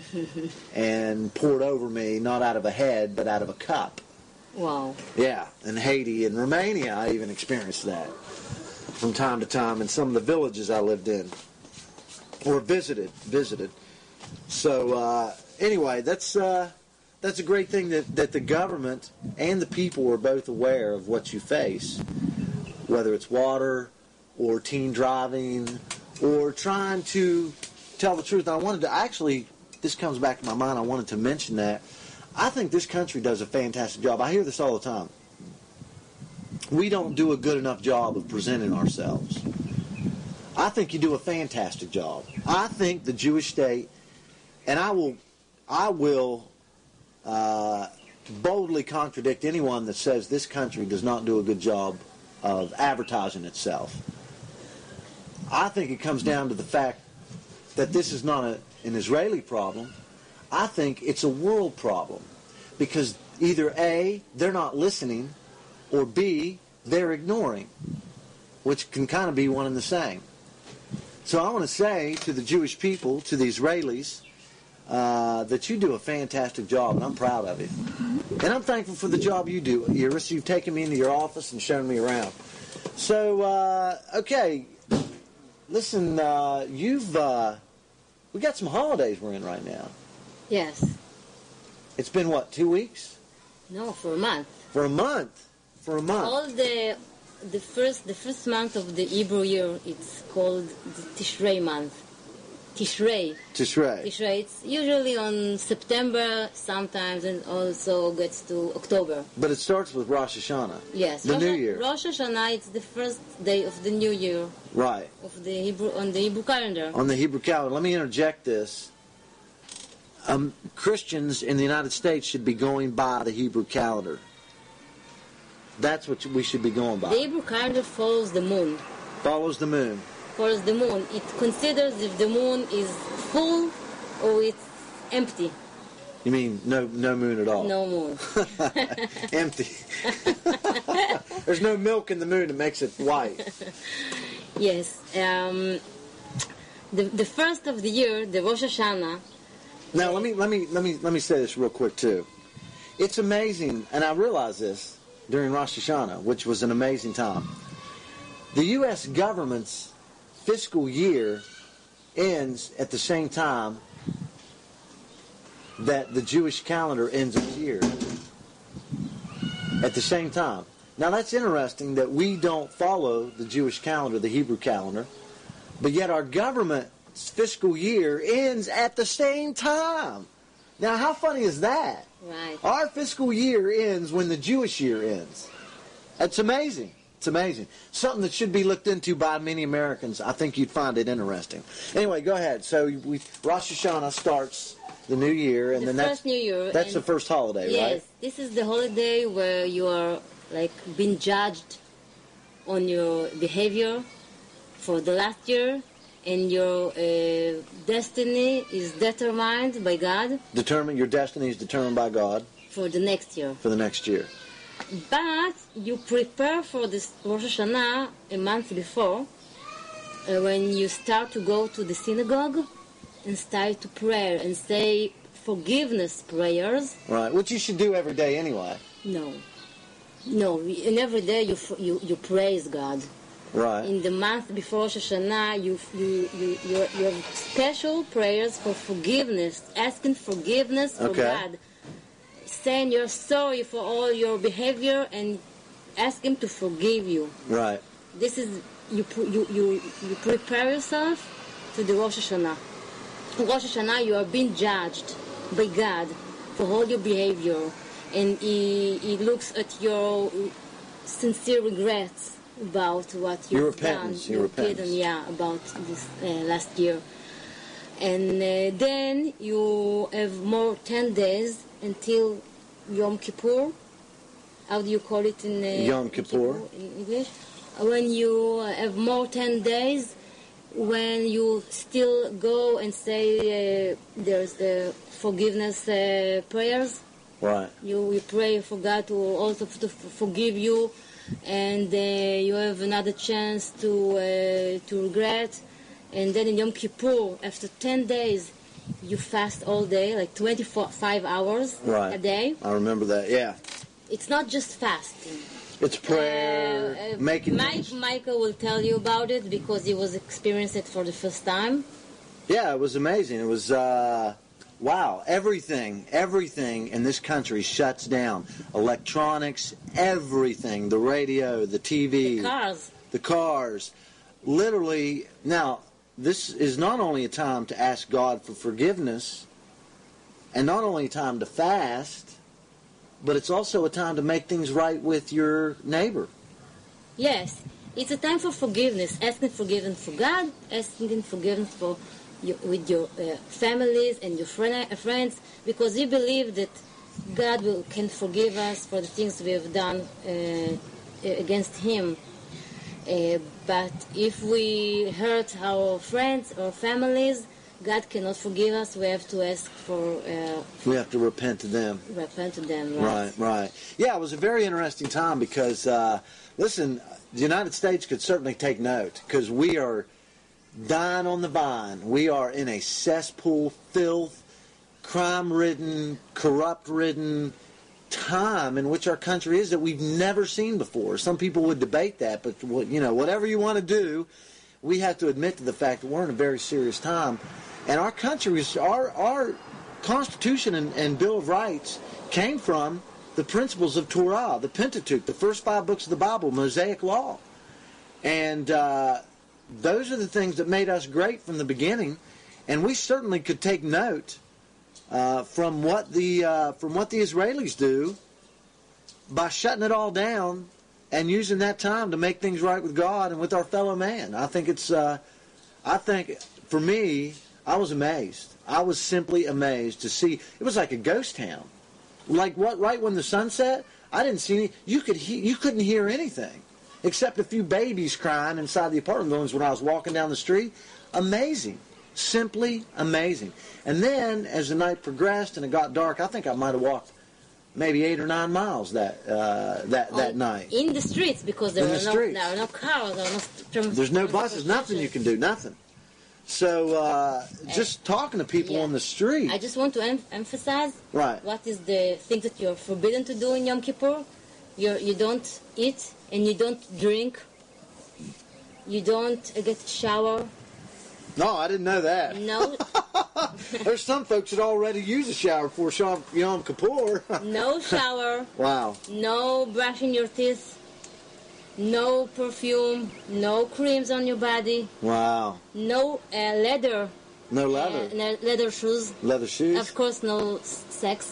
[SPEAKER 1] and poured over me, not out of a head, but out of a cup.
[SPEAKER 2] Wow.
[SPEAKER 1] Yeah, in Haiti and Romania, I even experienced that from time to time in some of the villages I lived in or visited. Visited. So, uh, anyway, that's... Uh, That's a great thing that, that the government and the people are both aware of what you face, whether it's water or teen driving or trying to tell the truth. I wanted to actually, this comes back to my mind, I wanted to mention that. I think this country does a fantastic job. I hear this all the time. We don't do a good enough job of presenting ourselves. I think you do a fantastic job. I think the Jewish state, and I will, I will, Uh, boldly contradict anyone that says this country does not do a good job of advertising itself. I think it comes down to the fact that this is not a, an Israeli problem. I think it's a world problem because either A, they're not listening, or B, they're ignoring, which can kind of be one and the same. So I want to say to the Jewish people, to the Israelis, Uh, that you do a fantastic job, and I'm proud of you. And I'm thankful for the job you do, Iris. You've taken me into your office and shown me around. So, uh, okay, listen, uh, you've, uh, we got some holidays we're in right now.
[SPEAKER 2] Yes.
[SPEAKER 1] It's been, what, two weeks?
[SPEAKER 2] No, for a month.
[SPEAKER 1] For a month? For a month.
[SPEAKER 2] All the the first the first month of the Hebrew year, it's called the Tishrei month. Tishrei.
[SPEAKER 1] Tishrei.
[SPEAKER 2] Tishrei. It's usually on September sometimes, and also gets to October.
[SPEAKER 1] But it starts with Rosh Hashanah.
[SPEAKER 2] Yes.
[SPEAKER 1] The
[SPEAKER 2] Rosh,
[SPEAKER 1] New Year.
[SPEAKER 2] Rosh Hashanah. It's the first day of the New Year.
[SPEAKER 1] Right.
[SPEAKER 2] Of the Hebrew on the Hebrew calendar.
[SPEAKER 1] On the Hebrew calendar. Let me interject this. um, Christians in the United States should be going by the Hebrew calendar. That's what we should be going by.
[SPEAKER 2] The Hebrew calendar follows the moon.
[SPEAKER 1] Follows the moon.
[SPEAKER 2] Follows the moon. It considers if the moon is full or it's empty.
[SPEAKER 1] You mean no no moon at all?
[SPEAKER 2] No moon.
[SPEAKER 1] Empty. There's no milk in the moon that makes it white.
[SPEAKER 2] Yes. Um, the the first of the year, the Rosh Hashanah.
[SPEAKER 1] Now let me let me let me let me say this real quick too. It's amazing, and I realized this during Rosh Hashanah, which was an amazing time. The U S government's fiscal year ends at the same time that the Jewish calendar ends its year. At the same time. Now that's interesting that we don't follow the Jewish calendar, the Hebrew calendar, but yet our government's fiscal year ends at the same time. Now how funny is that?
[SPEAKER 2] Right.
[SPEAKER 1] Our fiscal year ends when the Jewish year ends. That's amazing. It's amazing. Something that should be looked into by many Americans. I think you'd find it interesting. Anyway, go ahead. So we, Rosh Hashanah starts the new year, and
[SPEAKER 2] the
[SPEAKER 1] then
[SPEAKER 2] first
[SPEAKER 1] that's
[SPEAKER 2] New Year.
[SPEAKER 1] That's the first holiday,
[SPEAKER 2] yes,
[SPEAKER 1] right?
[SPEAKER 2] Yes, this is the holiday where you are like being judged on your behavior for the last year, and your uh, destiny is determined by God.
[SPEAKER 1] Determined. Your destiny is determined by God
[SPEAKER 2] for the next year.
[SPEAKER 1] For the next year.
[SPEAKER 2] But you prepare for this Rosh Hashanah a month before, uh, when you start to go to the synagogue and start to pray and say forgiveness prayers.
[SPEAKER 1] Right, which you should do every day anyway.
[SPEAKER 2] No. No, and every day you you, you praise God.
[SPEAKER 1] Right.
[SPEAKER 2] In the month before Rosh Hashanah, you, you, you, you, you have special prayers for forgiveness, asking forgiveness for
[SPEAKER 1] okay.
[SPEAKER 2] God. Saying you're sorry for all your behavior and ask Him to forgive you.
[SPEAKER 1] Right.
[SPEAKER 2] This is, you you you, you prepare yourself to the Rosh Hashanah. In Rosh Hashanah, you are being judged by God for all your behavior, and He, he looks at your sincere regrets about what you've
[SPEAKER 1] your repentance,
[SPEAKER 2] done.
[SPEAKER 1] Your repentance.
[SPEAKER 2] Hidden, yeah, about this uh, last year. And uh, then you have more ten days until Yom Kippur. How do you call it in uh,
[SPEAKER 1] Yom Kippur
[SPEAKER 2] in English? When you have more ten days, when you still go and say uh, there's the forgiveness uh, prayers.
[SPEAKER 1] Right.
[SPEAKER 2] You, you pray for God to also to forgive you, and uh, you have another chance to uh, to regret. And then in Yom Kippur, after ten days, you fast all day, like twenty-five hours
[SPEAKER 1] right.
[SPEAKER 2] a day.
[SPEAKER 1] I remember that, yeah.
[SPEAKER 2] It's not just fasting.
[SPEAKER 1] It's prayer,
[SPEAKER 2] uh, uh,
[SPEAKER 1] making
[SPEAKER 2] Mike,
[SPEAKER 1] things.
[SPEAKER 2] Michael will tell you about it because he was experiencing it for the first time.
[SPEAKER 1] Yeah, it was amazing. It was, uh, wow, everything, everything in this country shuts down. Electronics, everything, the radio, the T V.
[SPEAKER 2] The cars.
[SPEAKER 1] The cars. Literally, now, this is not only a time to ask God for forgiveness, and not only a time to fast, but it's also a time to make things right with your neighbor.
[SPEAKER 2] Yes, it's a time for forgiveness, asking forgiveness for God, asking forgiveness for your, with your uh, families and your friend, uh, friends, because we believe that God will, can forgive us for the things we have done uh, against Him. Uh, but if we hurt our friends or families, God cannot forgive us. We have to ask for... Uh,
[SPEAKER 1] we have to repent to them.
[SPEAKER 2] Repent to them, right.
[SPEAKER 1] Right, right. Yeah, it was a very interesting time because, uh, listen, the United States could certainly take note because we are dying on the vine. We are in a cesspool, filth, crime-ridden, corrupt-ridden time in which our country is that we've never seen before. Some people would debate that, but, you know, whatever you want to do, we have to admit to the fact that we're in a very serious time. And our country, is, our, our Constitution and, and Bill of Rights came from the principles of Torah, the Pentateuch, the first five books of the Bible, Mosaic Law. And uh, those are the things that made us great from the beginning. And we certainly could take note uh, from what the uh, from what the Israelis do by shutting it all down and using that time to make things right with God and with our fellow man. I think it's, uh, I think, for me, I was amazed. I was simply amazed to see. It was like a ghost town. Like what? Right when the sun set, I didn't see any. You could he, you couldn't hear anything except a few babies crying inside the apartment buildings when I was walking down the street. Amazing, simply amazing. And then as the night progressed and it got dark, I think I might have walked maybe eight or nine miles that uh, that that
[SPEAKER 2] Oh,
[SPEAKER 1] night.
[SPEAKER 2] in the streets, because there
[SPEAKER 1] In
[SPEAKER 2] are
[SPEAKER 1] the
[SPEAKER 2] no
[SPEAKER 1] streets.
[SPEAKER 2] there are no cars, there are no trans-
[SPEAKER 1] There's no buses, nothing you can do, nothing. So uh, just talking to people
[SPEAKER 2] Yeah.
[SPEAKER 1] on the street.
[SPEAKER 2] I just want to em- emphasize
[SPEAKER 1] Right.
[SPEAKER 2] what is the thing that you're forbidden to do in Yom Kippur. You're, you don't eat and you don't drink. You don't uh, get shower.
[SPEAKER 1] No, I didn't know that.
[SPEAKER 2] No,
[SPEAKER 1] There's some folks that already use a shower before Yom Yom Kippur.
[SPEAKER 2] no shower.
[SPEAKER 1] Wow.
[SPEAKER 2] No brushing your teeth. No perfume. No creams on your body.
[SPEAKER 1] Wow.
[SPEAKER 2] No uh, leather.
[SPEAKER 1] No leather.
[SPEAKER 2] Uh, no leather shoes.
[SPEAKER 1] Leather shoes?
[SPEAKER 2] Of course, no s- sex.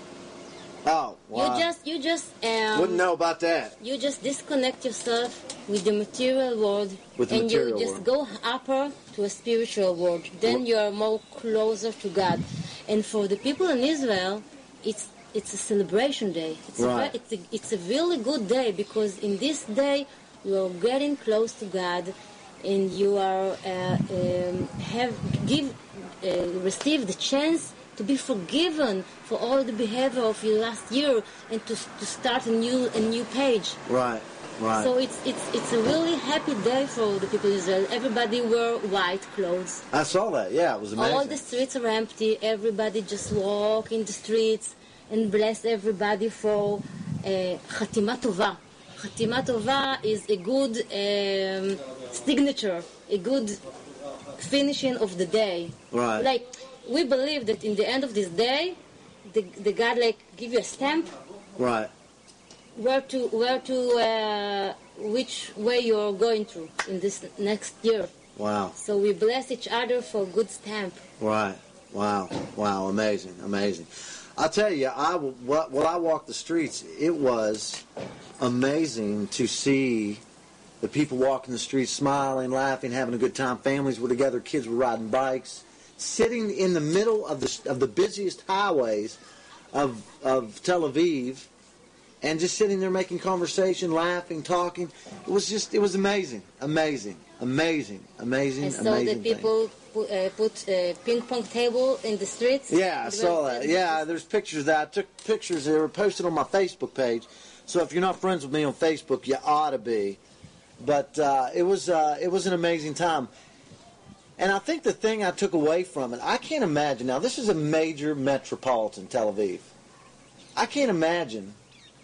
[SPEAKER 1] Oh, wow.
[SPEAKER 2] You just, you just, um,
[SPEAKER 1] Wouldn't know about that.
[SPEAKER 2] you just disconnect yourself with the material world,
[SPEAKER 1] With the
[SPEAKER 2] and
[SPEAKER 1] material
[SPEAKER 2] you just
[SPEAKER 1] world.
[SPEAKER 2] go upper to a spiritual world. Then
[SPEAKER 1] Wh-
[SPEAKER 2] you are more closer to God. And for the people in Israel, it's it's a celebration day. It's
[SPEAKER 1] Right.
[SPEAKER 2] a, ve- it's a, it's a really good day, because in this day you are getting close to God, and you are uh, um, have give uh, receive the chance to be forgiven for all the behavior of your last year, and to to start a new a new page.
[SPEAKER 1] Right, right.
[SPEAKER 2] So it's it's it's a really happy day for the people in Israel. Everybody wear white clothes.
[SPEAKER 1] I saw that. Yeah, it was amazing.
[SPEAKER 2] All the streets are empty. Everybody just walk in the streets and bless everybody for uh, Chatima Tova. Chatima Tova is a good um, signature, a good finishing of the day.
[SPEAKER 1] Right.
[SPEAKER 2] Like, we believe that in the end of this day, the, the God like give you a stamp
[SPEAKER 1] Right.
[SPEAKER 2] where to where to uh, which way you're going through in this next year.
[SPEAKER 1] Wow.
[SPEAKER 2] So we bless each other for good stamp.
[SPEAKER 1] Right. Wow. Wow. Amazing. Amazing. I'll tell you, I what when I walked the streets, it was amazing to see the people walking the streets, smiling, laughing, having a good time. Families were together, kids were riding bikes, sitting in the middle of the of the busiest highways of of Tel Aviv, and just sitting there making conversation, laughing, talking. It was just, it was amazing, amazing, amazing, amazing,
[SPEAKER 2] I saw
[SPEAKER 1] amazing.
[SPEAKER 2] the
[SPEAKER 1] thing.
[SPEAKER 2] people put, uh, put a ping pong table in the streets.
[SPEAKER 1] Yeah, I
[SPEAKER 2] It
[SPEAKER 1] saw
[SPEAKER 2] was-
[SPEAKER 1] that. Yeah, there's pictures of that. I took pictures. They were posted on my Facebook page. So if you're not friends with me on Facebook, you ought to be. But uh, it was uh, it was an amazing time. And I think the thing I took away from it, I can't imagine. Now, this is a major metropolitan, Tel Aviv. I can't imagine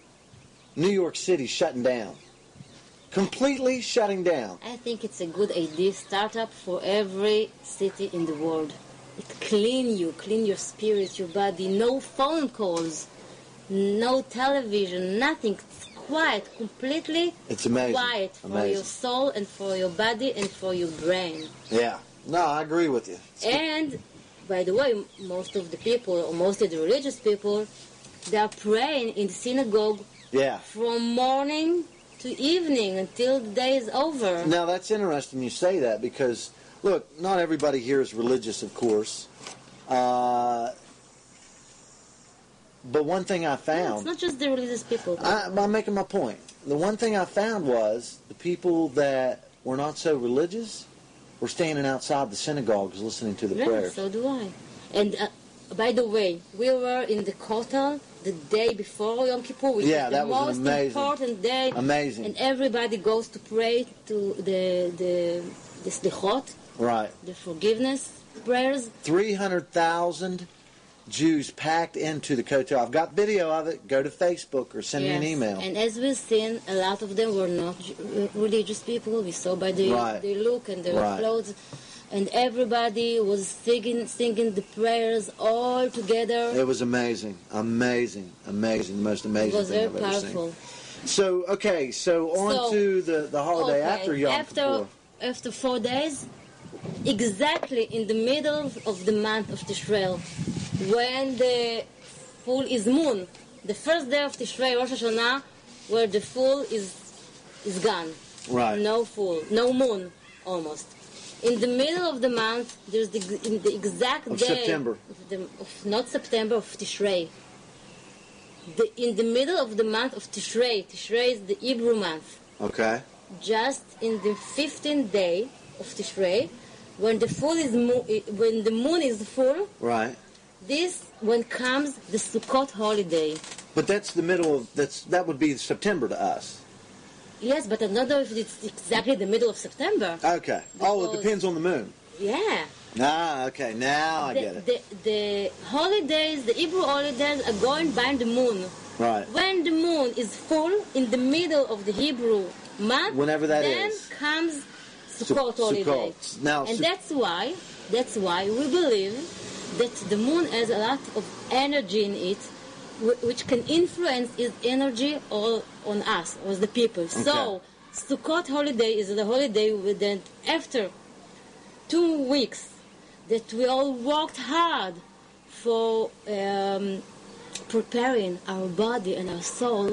[SPEAKER 1] New York City shutting down. Completely shutting down.
[SPEAKER 2] I think it's a good idea, startup for every city in the world. It clean you, clean your spirit, your body. No phone calls, no television, nothing. It's quiet, completely
[SPEAKER 1] It's amazing.
[SPEAKER 2] quiet for
[SPEAKER 1] Amazing.
[SPEAKER 2] your soul and for your body and for your brain.
[SPEAKER 1] Yeah. No, I agree with you.
[SPEAKER 2] And, by the way, most of the people, or most of the religious people, they are praying in the synagogue
[SPEAKER 1] Yeah.
[SPEAKER 2] from morning to evening until the day is over.
[SPEAKER 1] Now, that's interesting you say that because, look, not everybody here is religious, of course. Uh, but one thing I
[SPEAKER 2] No, it's
[SPEAKER 1] found,
[SPEAKER 2] not just the religious people.
[SPEAKER 1] I, I'm making my point. The one thing I found was the people that were not so religious were standing outside the synagogues listening to the
[SPEAKER 2] Yeah,
[SPEAKER 1] prayers.
[SPEAKER 2] so do I. And uh, by the way, we were in the Kotel the day before Yom Kippur, which
[SPEAKER 1] Yeah,
[SPEAKER 2] is the
[SPEAKER 1] that was an
[SPEAKER 2] most
[SPEAKER 1] amazing-
[SPEAKER 2] important day.
[SPEAKER 1] Amazing.
[SPEAKER 2] And everybody goes to pray to the the the slichot,
[SPEAKER 1] Right.
[SPEAKER 2] the forgiveness prayers.
[SPEAKER 1] three hundred thousand Jews packed into the Kotel. I've got video of it. Go to Facebook or send me an
[SPEAKER 2] Yes.
[SPEAKER 1] email.
[SPEAKER 2] And as we've seen, a lot of them were not Ju- uh, religious people. We saw by their,
[SPEAKER 1] Right.
[SPEAKER 2] their look and their
[SPEAKER 1] Right.
[SPEAKER 2] clothes. And everybody was singing, singing the prayers all together.
[SPEAKER 1] It was amazing, amazing, amazing, the most
[SPEAKER 2] It
[SPEAKER 1] amazing
[SPEAKER 2] was
[SPEAKER 1] thing
[SPEAKER 2] very
[SPEAKER 1] I've ever seen.
[SPEAKER 2] powerful.
[SPEAKER 1] So, okay, so on
[SPEAKER 2] So,
[SPEAKER 1] to the, the holiday
[SPEAKER 2] Okay,
[SPEAKER 1] after Yom
[SPEAKER 2] after,
[SPEAKER 1] Kippur.
[SPEAKER 2] after four days, exactly in the middle of the month of Tishrei, when the full is moon, the first day of Tishrei, Rosh Hashanah, where the full is is gone.
[SPEAKER 1] Right.
[SPEAKER 2] No full, no moon, almost. In the middle of the month, there's the, in the exact
[SPEAKER 1] Of
[SPEAKER 2] day
[SPEAKER 1] September.
[SPEAKER 2] Of the, of not September, of Tishrei. The, in the middle of the month of Tishrei, Tishrei is the Hebrew month.
[SPEAKER 1] Okay.
[SPEAKER 2] Just in the fifteenth day of Tishrei, when the full is mo- when the moon is full,
[SPEAKER 1] Right.
[SPEAKER 2] this when comes the Sukkot holiday.
[SPEAKER 1] But that's the middle of that's that would be September to us.
[SPEAKER 2] Yes, but I don't know if it's exactly the middle of September.
[SPEAKER 1] Okay. Oh, it
[SPEAKER 2] Because-
[SPEAKER 1] depends on the moon.
[SPEAKER 2] Yeah.
[SPEAKER 1] Ah, okay. Now I
[SPEAKER 2] The,
[SPEAKER 1] get it.
[SPEAKER 2] the, the holidays, the Hebrew holidays are going by the moon.
[SPEAKER 1] Right.
[SPEAKER 2] When the moon is full in the middle of the Hebrew month,
[SPEAKER 1] Whenever that
[SPEAKER 2] then
[SPEAKER 1] is.
[SPEAKER 2] comes
[SPEAKER 1] Su-
[SPEAKER 2] Sukkot holiday.
[SPEAKER 1] Sukkot. Now,
[SPEAKER 2] and
[SPEAKER 1] Su-
[SPEAKER 2] that's why, that's why we believe that the moon has a lot of energy in it, wh- which can influence its energy all on us, on the people. So, Sukkot holiday is the holiday that after two weeks that we all worked hard for um, preparing our body and our soul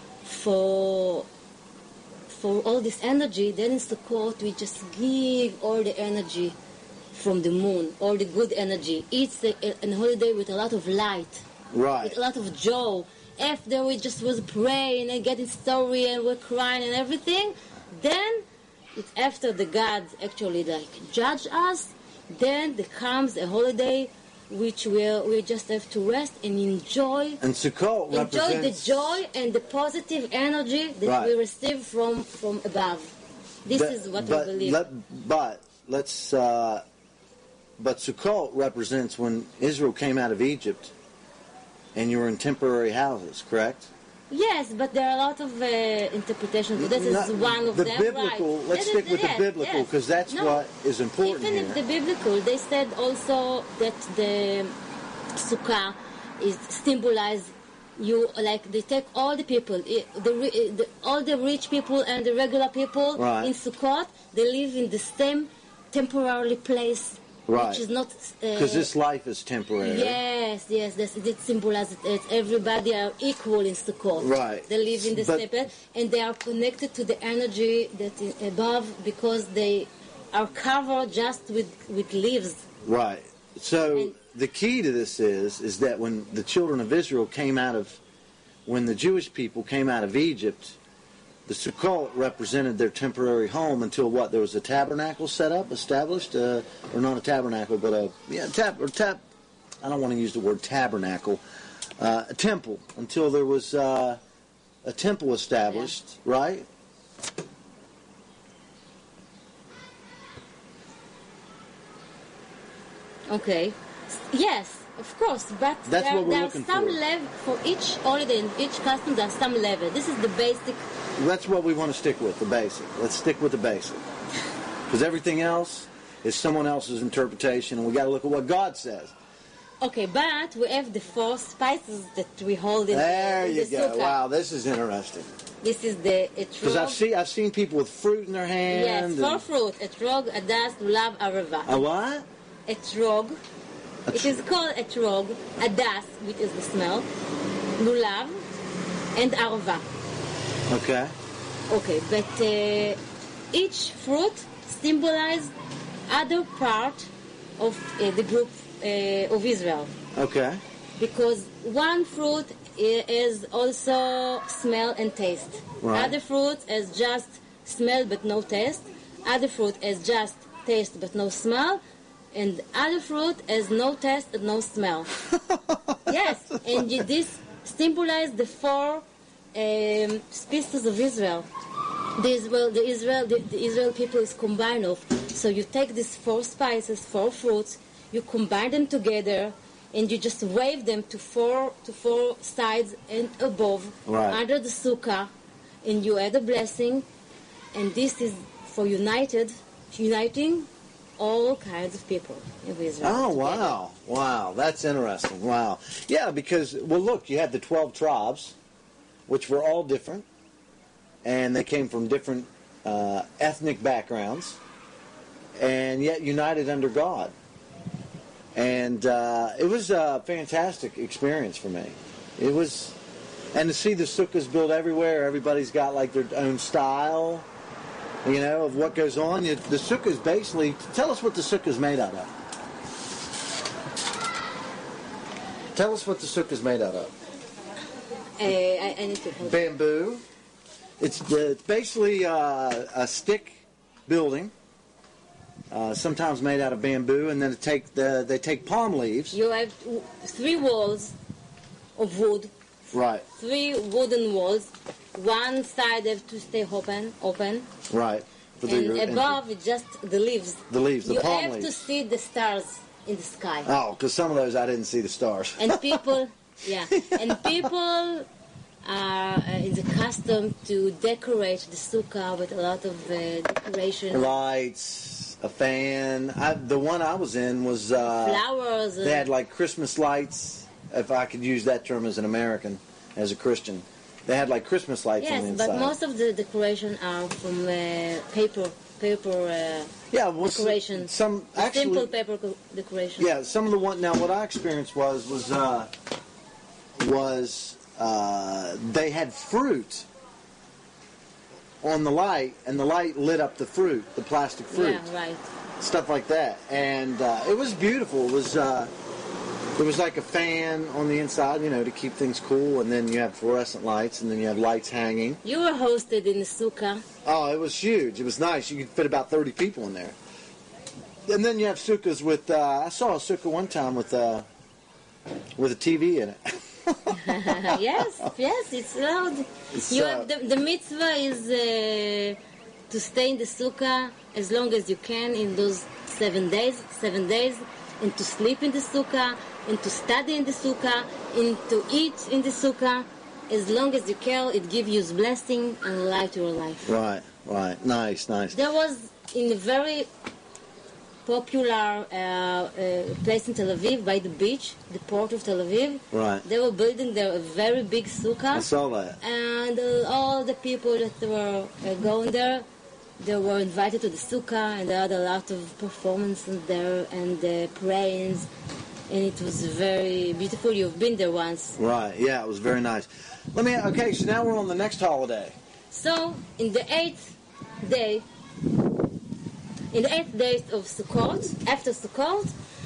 [SPEAKER 2] for for all this energy. Then in Sukkot we just give all the energy from the moon, all the good energy. It's a, a, a holiday with a lot of light,
[SPEAKER 1] Right.
[SPEAKER 2] with a lot of joy. After we just was praying and getting story and we're crying and everything, then it's after the gods actually like judge us. Then there comes a holiday which we we just have to rest and enjoy
[SPEAKER 1] And Sukkot
[SPEAKER 2] enjoy the
[SPEAKER 1] represents
[SPEAKER 2] joy and the positive energy that
[SPEAKER 1] Right.
[SPEAKER 2] we receive from from above. This
[SPEAKER 1] But-
[SPEAKER 2] is what
[SPEAKER 1] but
[SPEAKER 2] we believe.
[SPEAKER 1] Let, but let's. Uh, but Sukkot represents when Israel came out of Egypt, and you were in temporary houses, correct?
[SPEAKER 2] Yes, but there are a lot of uh, interpretations. This is
[SPEAKER 1] Not-
[SPEAKER 2] one of
[SPEAKER 1] the
[SPEAKER 2] them.
[SPEAKER 1] biblical.
[SPEAKER 2] Right.
[SPEAKER 1] Let's
[SPEAKER 2] This
[SPEAKER 1] stick
[SPEAKER 2] is-
[SPEAKER 1] with
[SPEAKER 2] yes,
[SPEAKER 1] the biblical
[SPEAKER 2] yes.
[SPEAKER 1] because that's
[SPEAKER 2] No,
[SPEAKER 1] what is important
[SPEAKER 2] Even
[SPEAKER 1] here.
[SPEAKER 2] if the biblical, they said also that the sukkah is symbolize you, like they take all the people, i- the, ri- i- the all the rich people and the regular people
[SPEAKER 1] Right.
[SPEAKER 2] in Sukkot. They live in the same temporary place,
[SPEAKER 1] Right.
[SPEAKER 2] which is not
[SPEAKER 1] Because
[SPEAKER 2] uh,
[SPEAKER 1] this life is temporary.
[SPEAKER 2] Yes, yes, that's, it symbolizes that everybody are equal in Sukkot.
[SPEAKER 1] Right.
[SPEAKER 2] They live in the
[SPEAKER 1] But-
[SPEAKER 2] same place, and they are connected to the energy that is above because they are covered just with, with leaves.
[SPEAKER 1] Right. So
[SPEAKER 2] And-
[SPEAKER 1] the key to this is is that when the children of Israel came out of, when the Jewish people came out of Egypt, the Sukkot represented their temporary home until what? There was a tabernacle set up, established, uh, or not a tabernacle, but a yeah tab or tab. I don't want to use the word tabernacle. Uh, a temple until there was uh, a temple established, right?
[SPEAKER 2] Okay. Yes, of course, but
[SPEAKER 1] That's
[SPEAKER 2] there,
[SPEAKER 1] what we're
[SPEAKER 2] there are
[SPEAKER 1] looking
[SPEAKER 2] some
[SPEAKER 1] for.
[SPEAKER 2] level for each holiday and each custom. There are some level. This is the basic.
[SPEAKER 1] That's what we want to stick with, the basic. Let's stick with the basic. Because everything else is someone else's interpretation, and we got to look at what God says.
[SPEAKER 2] Okay, but we have the four spices that we hold in
[SPEAKER 1] There
[SPEAKER 2] the, in
[SPEAKER 1] you
[SPEAKER 2] the
[SPEAKER 1] go.
[SPEAKER 2] sukkah.
[SPEAKER 1] Wow, this is interesting.
[SPEAKER 2] This is the
[SPEAKER 1] Because I've
[SPEAKER 2] etrog.
[SPEAKER 1] seen I've seen people with fruit in their
[SPEAKER 2] Yes,
[SPEAKER 1] hand.
[SPEAKER 2] four
[SPEAKER 1] and-
[SPEAKER 2] fruit: etrog, adas, lulav, arava.
[SPEAKER 1] A what?
[SPEAKER 2] Etrog. It is called etrog, adas, which is the smell, lulav, and arava.
[SPEAKER 1] Okay.
[SPEAKER 2] Okay, but uh, each fruit symbolizes other part of uh, the group uh, of Israel.
[SPEAKER 1] Okay.
[SPEAKER 2] Because one fruit i- is also smell and taste.
[SPEAKER 1] Right.
[SPEAKER 2] Other fruit is just smell but no taste. Other fruit is just taste but no smell. And other fruit is no taste and no smell. Yes, and y- this symbolizes the four um, species of Israel. The Israel, the Israel, the, the Israel people is combined of. So you take these four spices, four fruits, you combine them together, and you just wave them to four to four sides and above,
[SPEAKER 1] Right.
[SPEAKER 2] under the sukkah, and you add a blessing, and this is for united, uniting all kinds of people in Israel.
[SPEAKER 1] Oh,
[SPEAKER 2] together.
[SPEAKER 1] wow. Wow, that's interesting. Wow. Yeah, because, well, look, you had the twelve tribes, which were all different, and they came from different uh, ethnic backgrounds, and yet united under God. And uh, it was a fantastic experience for me. It was, and to see the sukkahs built everywhere, everybody's got like their own style. you know, of what goes on. You, the sukkah is basically, tell us what the sukkah is made out of. Tell us what the sukkah is made out of.
[SPEAKER 2] Uh, I, I need to hold
[SPEAKER 1] Bamboo. It's, uh, it's basically uh, a stick building, uh, sometimes made out of bamboo, and then it take the, they take palm leaves.
[SPEAKER 2] You have three walls of wood.
[SPEAKER 1] Right.
[SPEAKER 2] Three wooden walls. One side have to stay open, open.
[SPEAKER 1] Right. For the,
[SPEAKER 2] and above, it's just the leaves.
[SPEAKER 1] The leaves, the
[SPEAKER 2] you
[SPEAKER 1] palm
[SPEAKER 2] have
[SPEAKER 1] leaves.
[SPEAKER 2] to see the stars in the sky.
[SPEAKER 1] Oh, because some of those I didn't see the stars.
[SPEAKER 2] And people, yeah, and people are uh, is accustomed to decorate the sukkah with a lot of uh, decoration.
[SPEAKER 1] Lights, a fan. I, the one I was in was uh,
[SPEAKER 2] flowers.
[SPEAKER 1] They had like Christmas lights, if I could use that term as an American, as a Christian. They had like Christmas lights
[SPEAKER 2] yes,
[SPEAKER 1] on the inside.
[SPEAKER 2] but most of the decoration are from uh, paper, paper uh,
[SPEAKER 1] yeah, well,
[SPEAKER 2] decoration.
[SPEAKER 1] Some actually
[SPEAKER 2] simple paper co- decoration.
[SPEAKER 1] Yeah, some of the one. Now, what I experienced was was uh, was uh, they had fruit on the light, and the light lit up the fruit, the plastic fruit.
[SPEAKER 2] Yeah, right.
[SPEAKER 1] Stuff like that, and uh, it was beautiful. It was. Uh, There was like a fan on the inside, you know, to keep things cool, and then you have fluorescent lights, and then you have lights hanging.
[SPEAKER 2] You were hosted in the sukkah.
[SPEAKER 1] Oh, it was huge. It was nice. You could fit about thirty people in there. And then you have sukkahs with, uh, I saw a sukkah one time with uh, with a T V in it.
[SPEAKER 2] yes, yes, it's loud.
[SPEAKER 1] It's,
[SPEAKER 2] you
[SPEAKER 1] uh,
[SPEAKER 2] have the, the mitzvah is uh, to stay in the sukkah as long as you can in those seven days, seven days, and to sleep in the sukkah, and to study in the sukkah, and to eat in the sukkah. As long as you can, it gives you blessing and life to your life.
[SPEAKER 1] Right, right. Nice, nice.
[SPEAKER 2] There was in a very popular uh, uh, place in Tel Aviv, by the beach, the port of Tel Aviv.
[SPEAKER 1] Right.
[SPEAKER 2] They were building there a very big sukkah.
[SPEAKER 1] I saw that.
[SPEAKER 2] And uh, all the people that were uh, going there, they were invited to the sukkah, and they had a lot of performances there and uh, prayings, and it was very beautiful. You've been there once.
[SPEAKER 1] Right, yeah, it was very nice. Let me, okay, so now we're on the next holiday.
[SPEAKER 2] So, in the eighth day, in the eighth day of Sukkot, after Sukkot,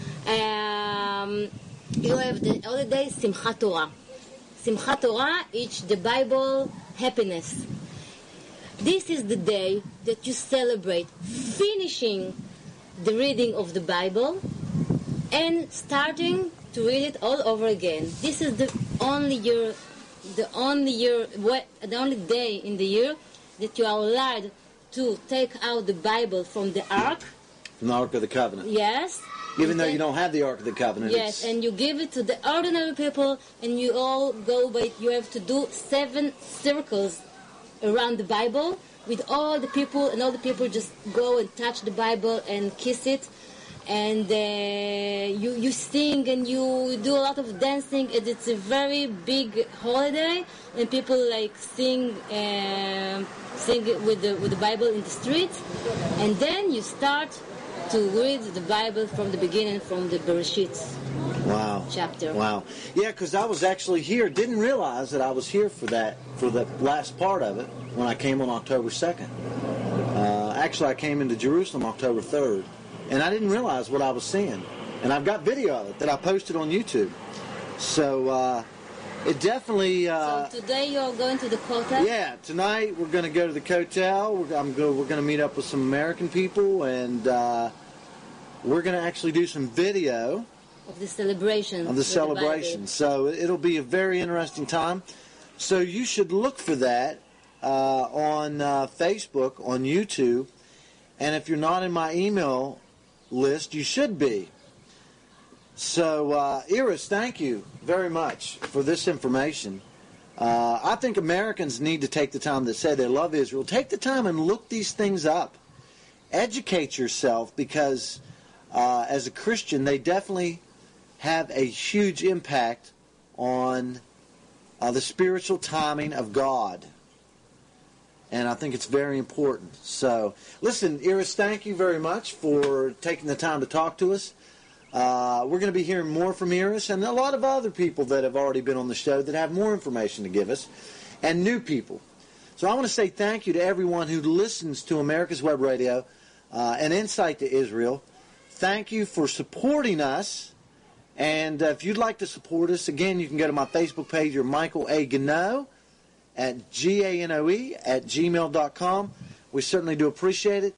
[SPEAKER 2] um, you have the holiday Simchat Torah. Simchat Torah is the Bible happiness. This is the day that you celebrate finishing the reading of the Bible and starting to read it all over again. This is the only year, the only year, the only day in the year that you are allowed to take out the Bible from the Ark.
[SPEAKER 1] From the Ark of the Covenant.
[SPEAKER 2] Yes.
[SPEAKER 1] Even though
[SPEAKER 2] then,
[SPEAKER 1] you don't have the Ark of the Covenant.
[SPEAKER 2] Yes, and you give it to the ordinary people, and you all go by, you have to do seven circles around the Bible with all the people, and all the people just go and touch the Bible and kiss it, and uh, you you sing and you do a lot of dancing, and it's a very big holiday, and people like sing uh, sing with the with the Bible in the streets, and then you start to read the Bible from the beginning, from the Bereshit.
[SPEAKER 1] Wow.
[SPEAKER 2] Chapter.
[SPEAKER 1] Wow. Yeah, because I was actually here. Didn't realize that I was here for that, for the last part of it when I came on October second. Uh, actually, I came into Jerusalem October third, and I didn't realize what I was seeing. And I've got video of it that I posted on YouTube. So uh, it definitely. Uh,
[SPEAKER 2] so today you're going to the Kotel?
[SPEAKER 1] Yeah, tonight we're going to go to the Kotel. We're, I'm go, we're going to meet up with some American people, and uh, we're going to actually do some video.
[SPEAKER 2] Of the celebration.
[SPEAKER 1] Of the celebration. So it'll be a very interesting time. So you should look for that uh, on uh, Facebook, on YouTube. And if you're not in my email list, you should be. So, uh, Iris, thank you very much for this information. Uh, I think Americans need to take the time to say they love Israel. Take the time and look these things up. Educate yourself, because uh, as a Christian, they definitely have a huge impact on uh, the spiritual timing of God. And I think it's very important. So, listen, Iris, thank you very much for taking the time to talk to us. Uh, we're going to be hearing more from Iris and a lot of other people that have already been on the show that have more information to give us, and new people. So I want to say thank you to everyone who listens to America's Web Radio uh, and Insight to Israel. Thank you for supporting us. And uh, if you'd like to support us, again, you can go to my Facebook page or Michael A. Ganoe at G A N O E at gmail dot com. We certainly do appreciate it.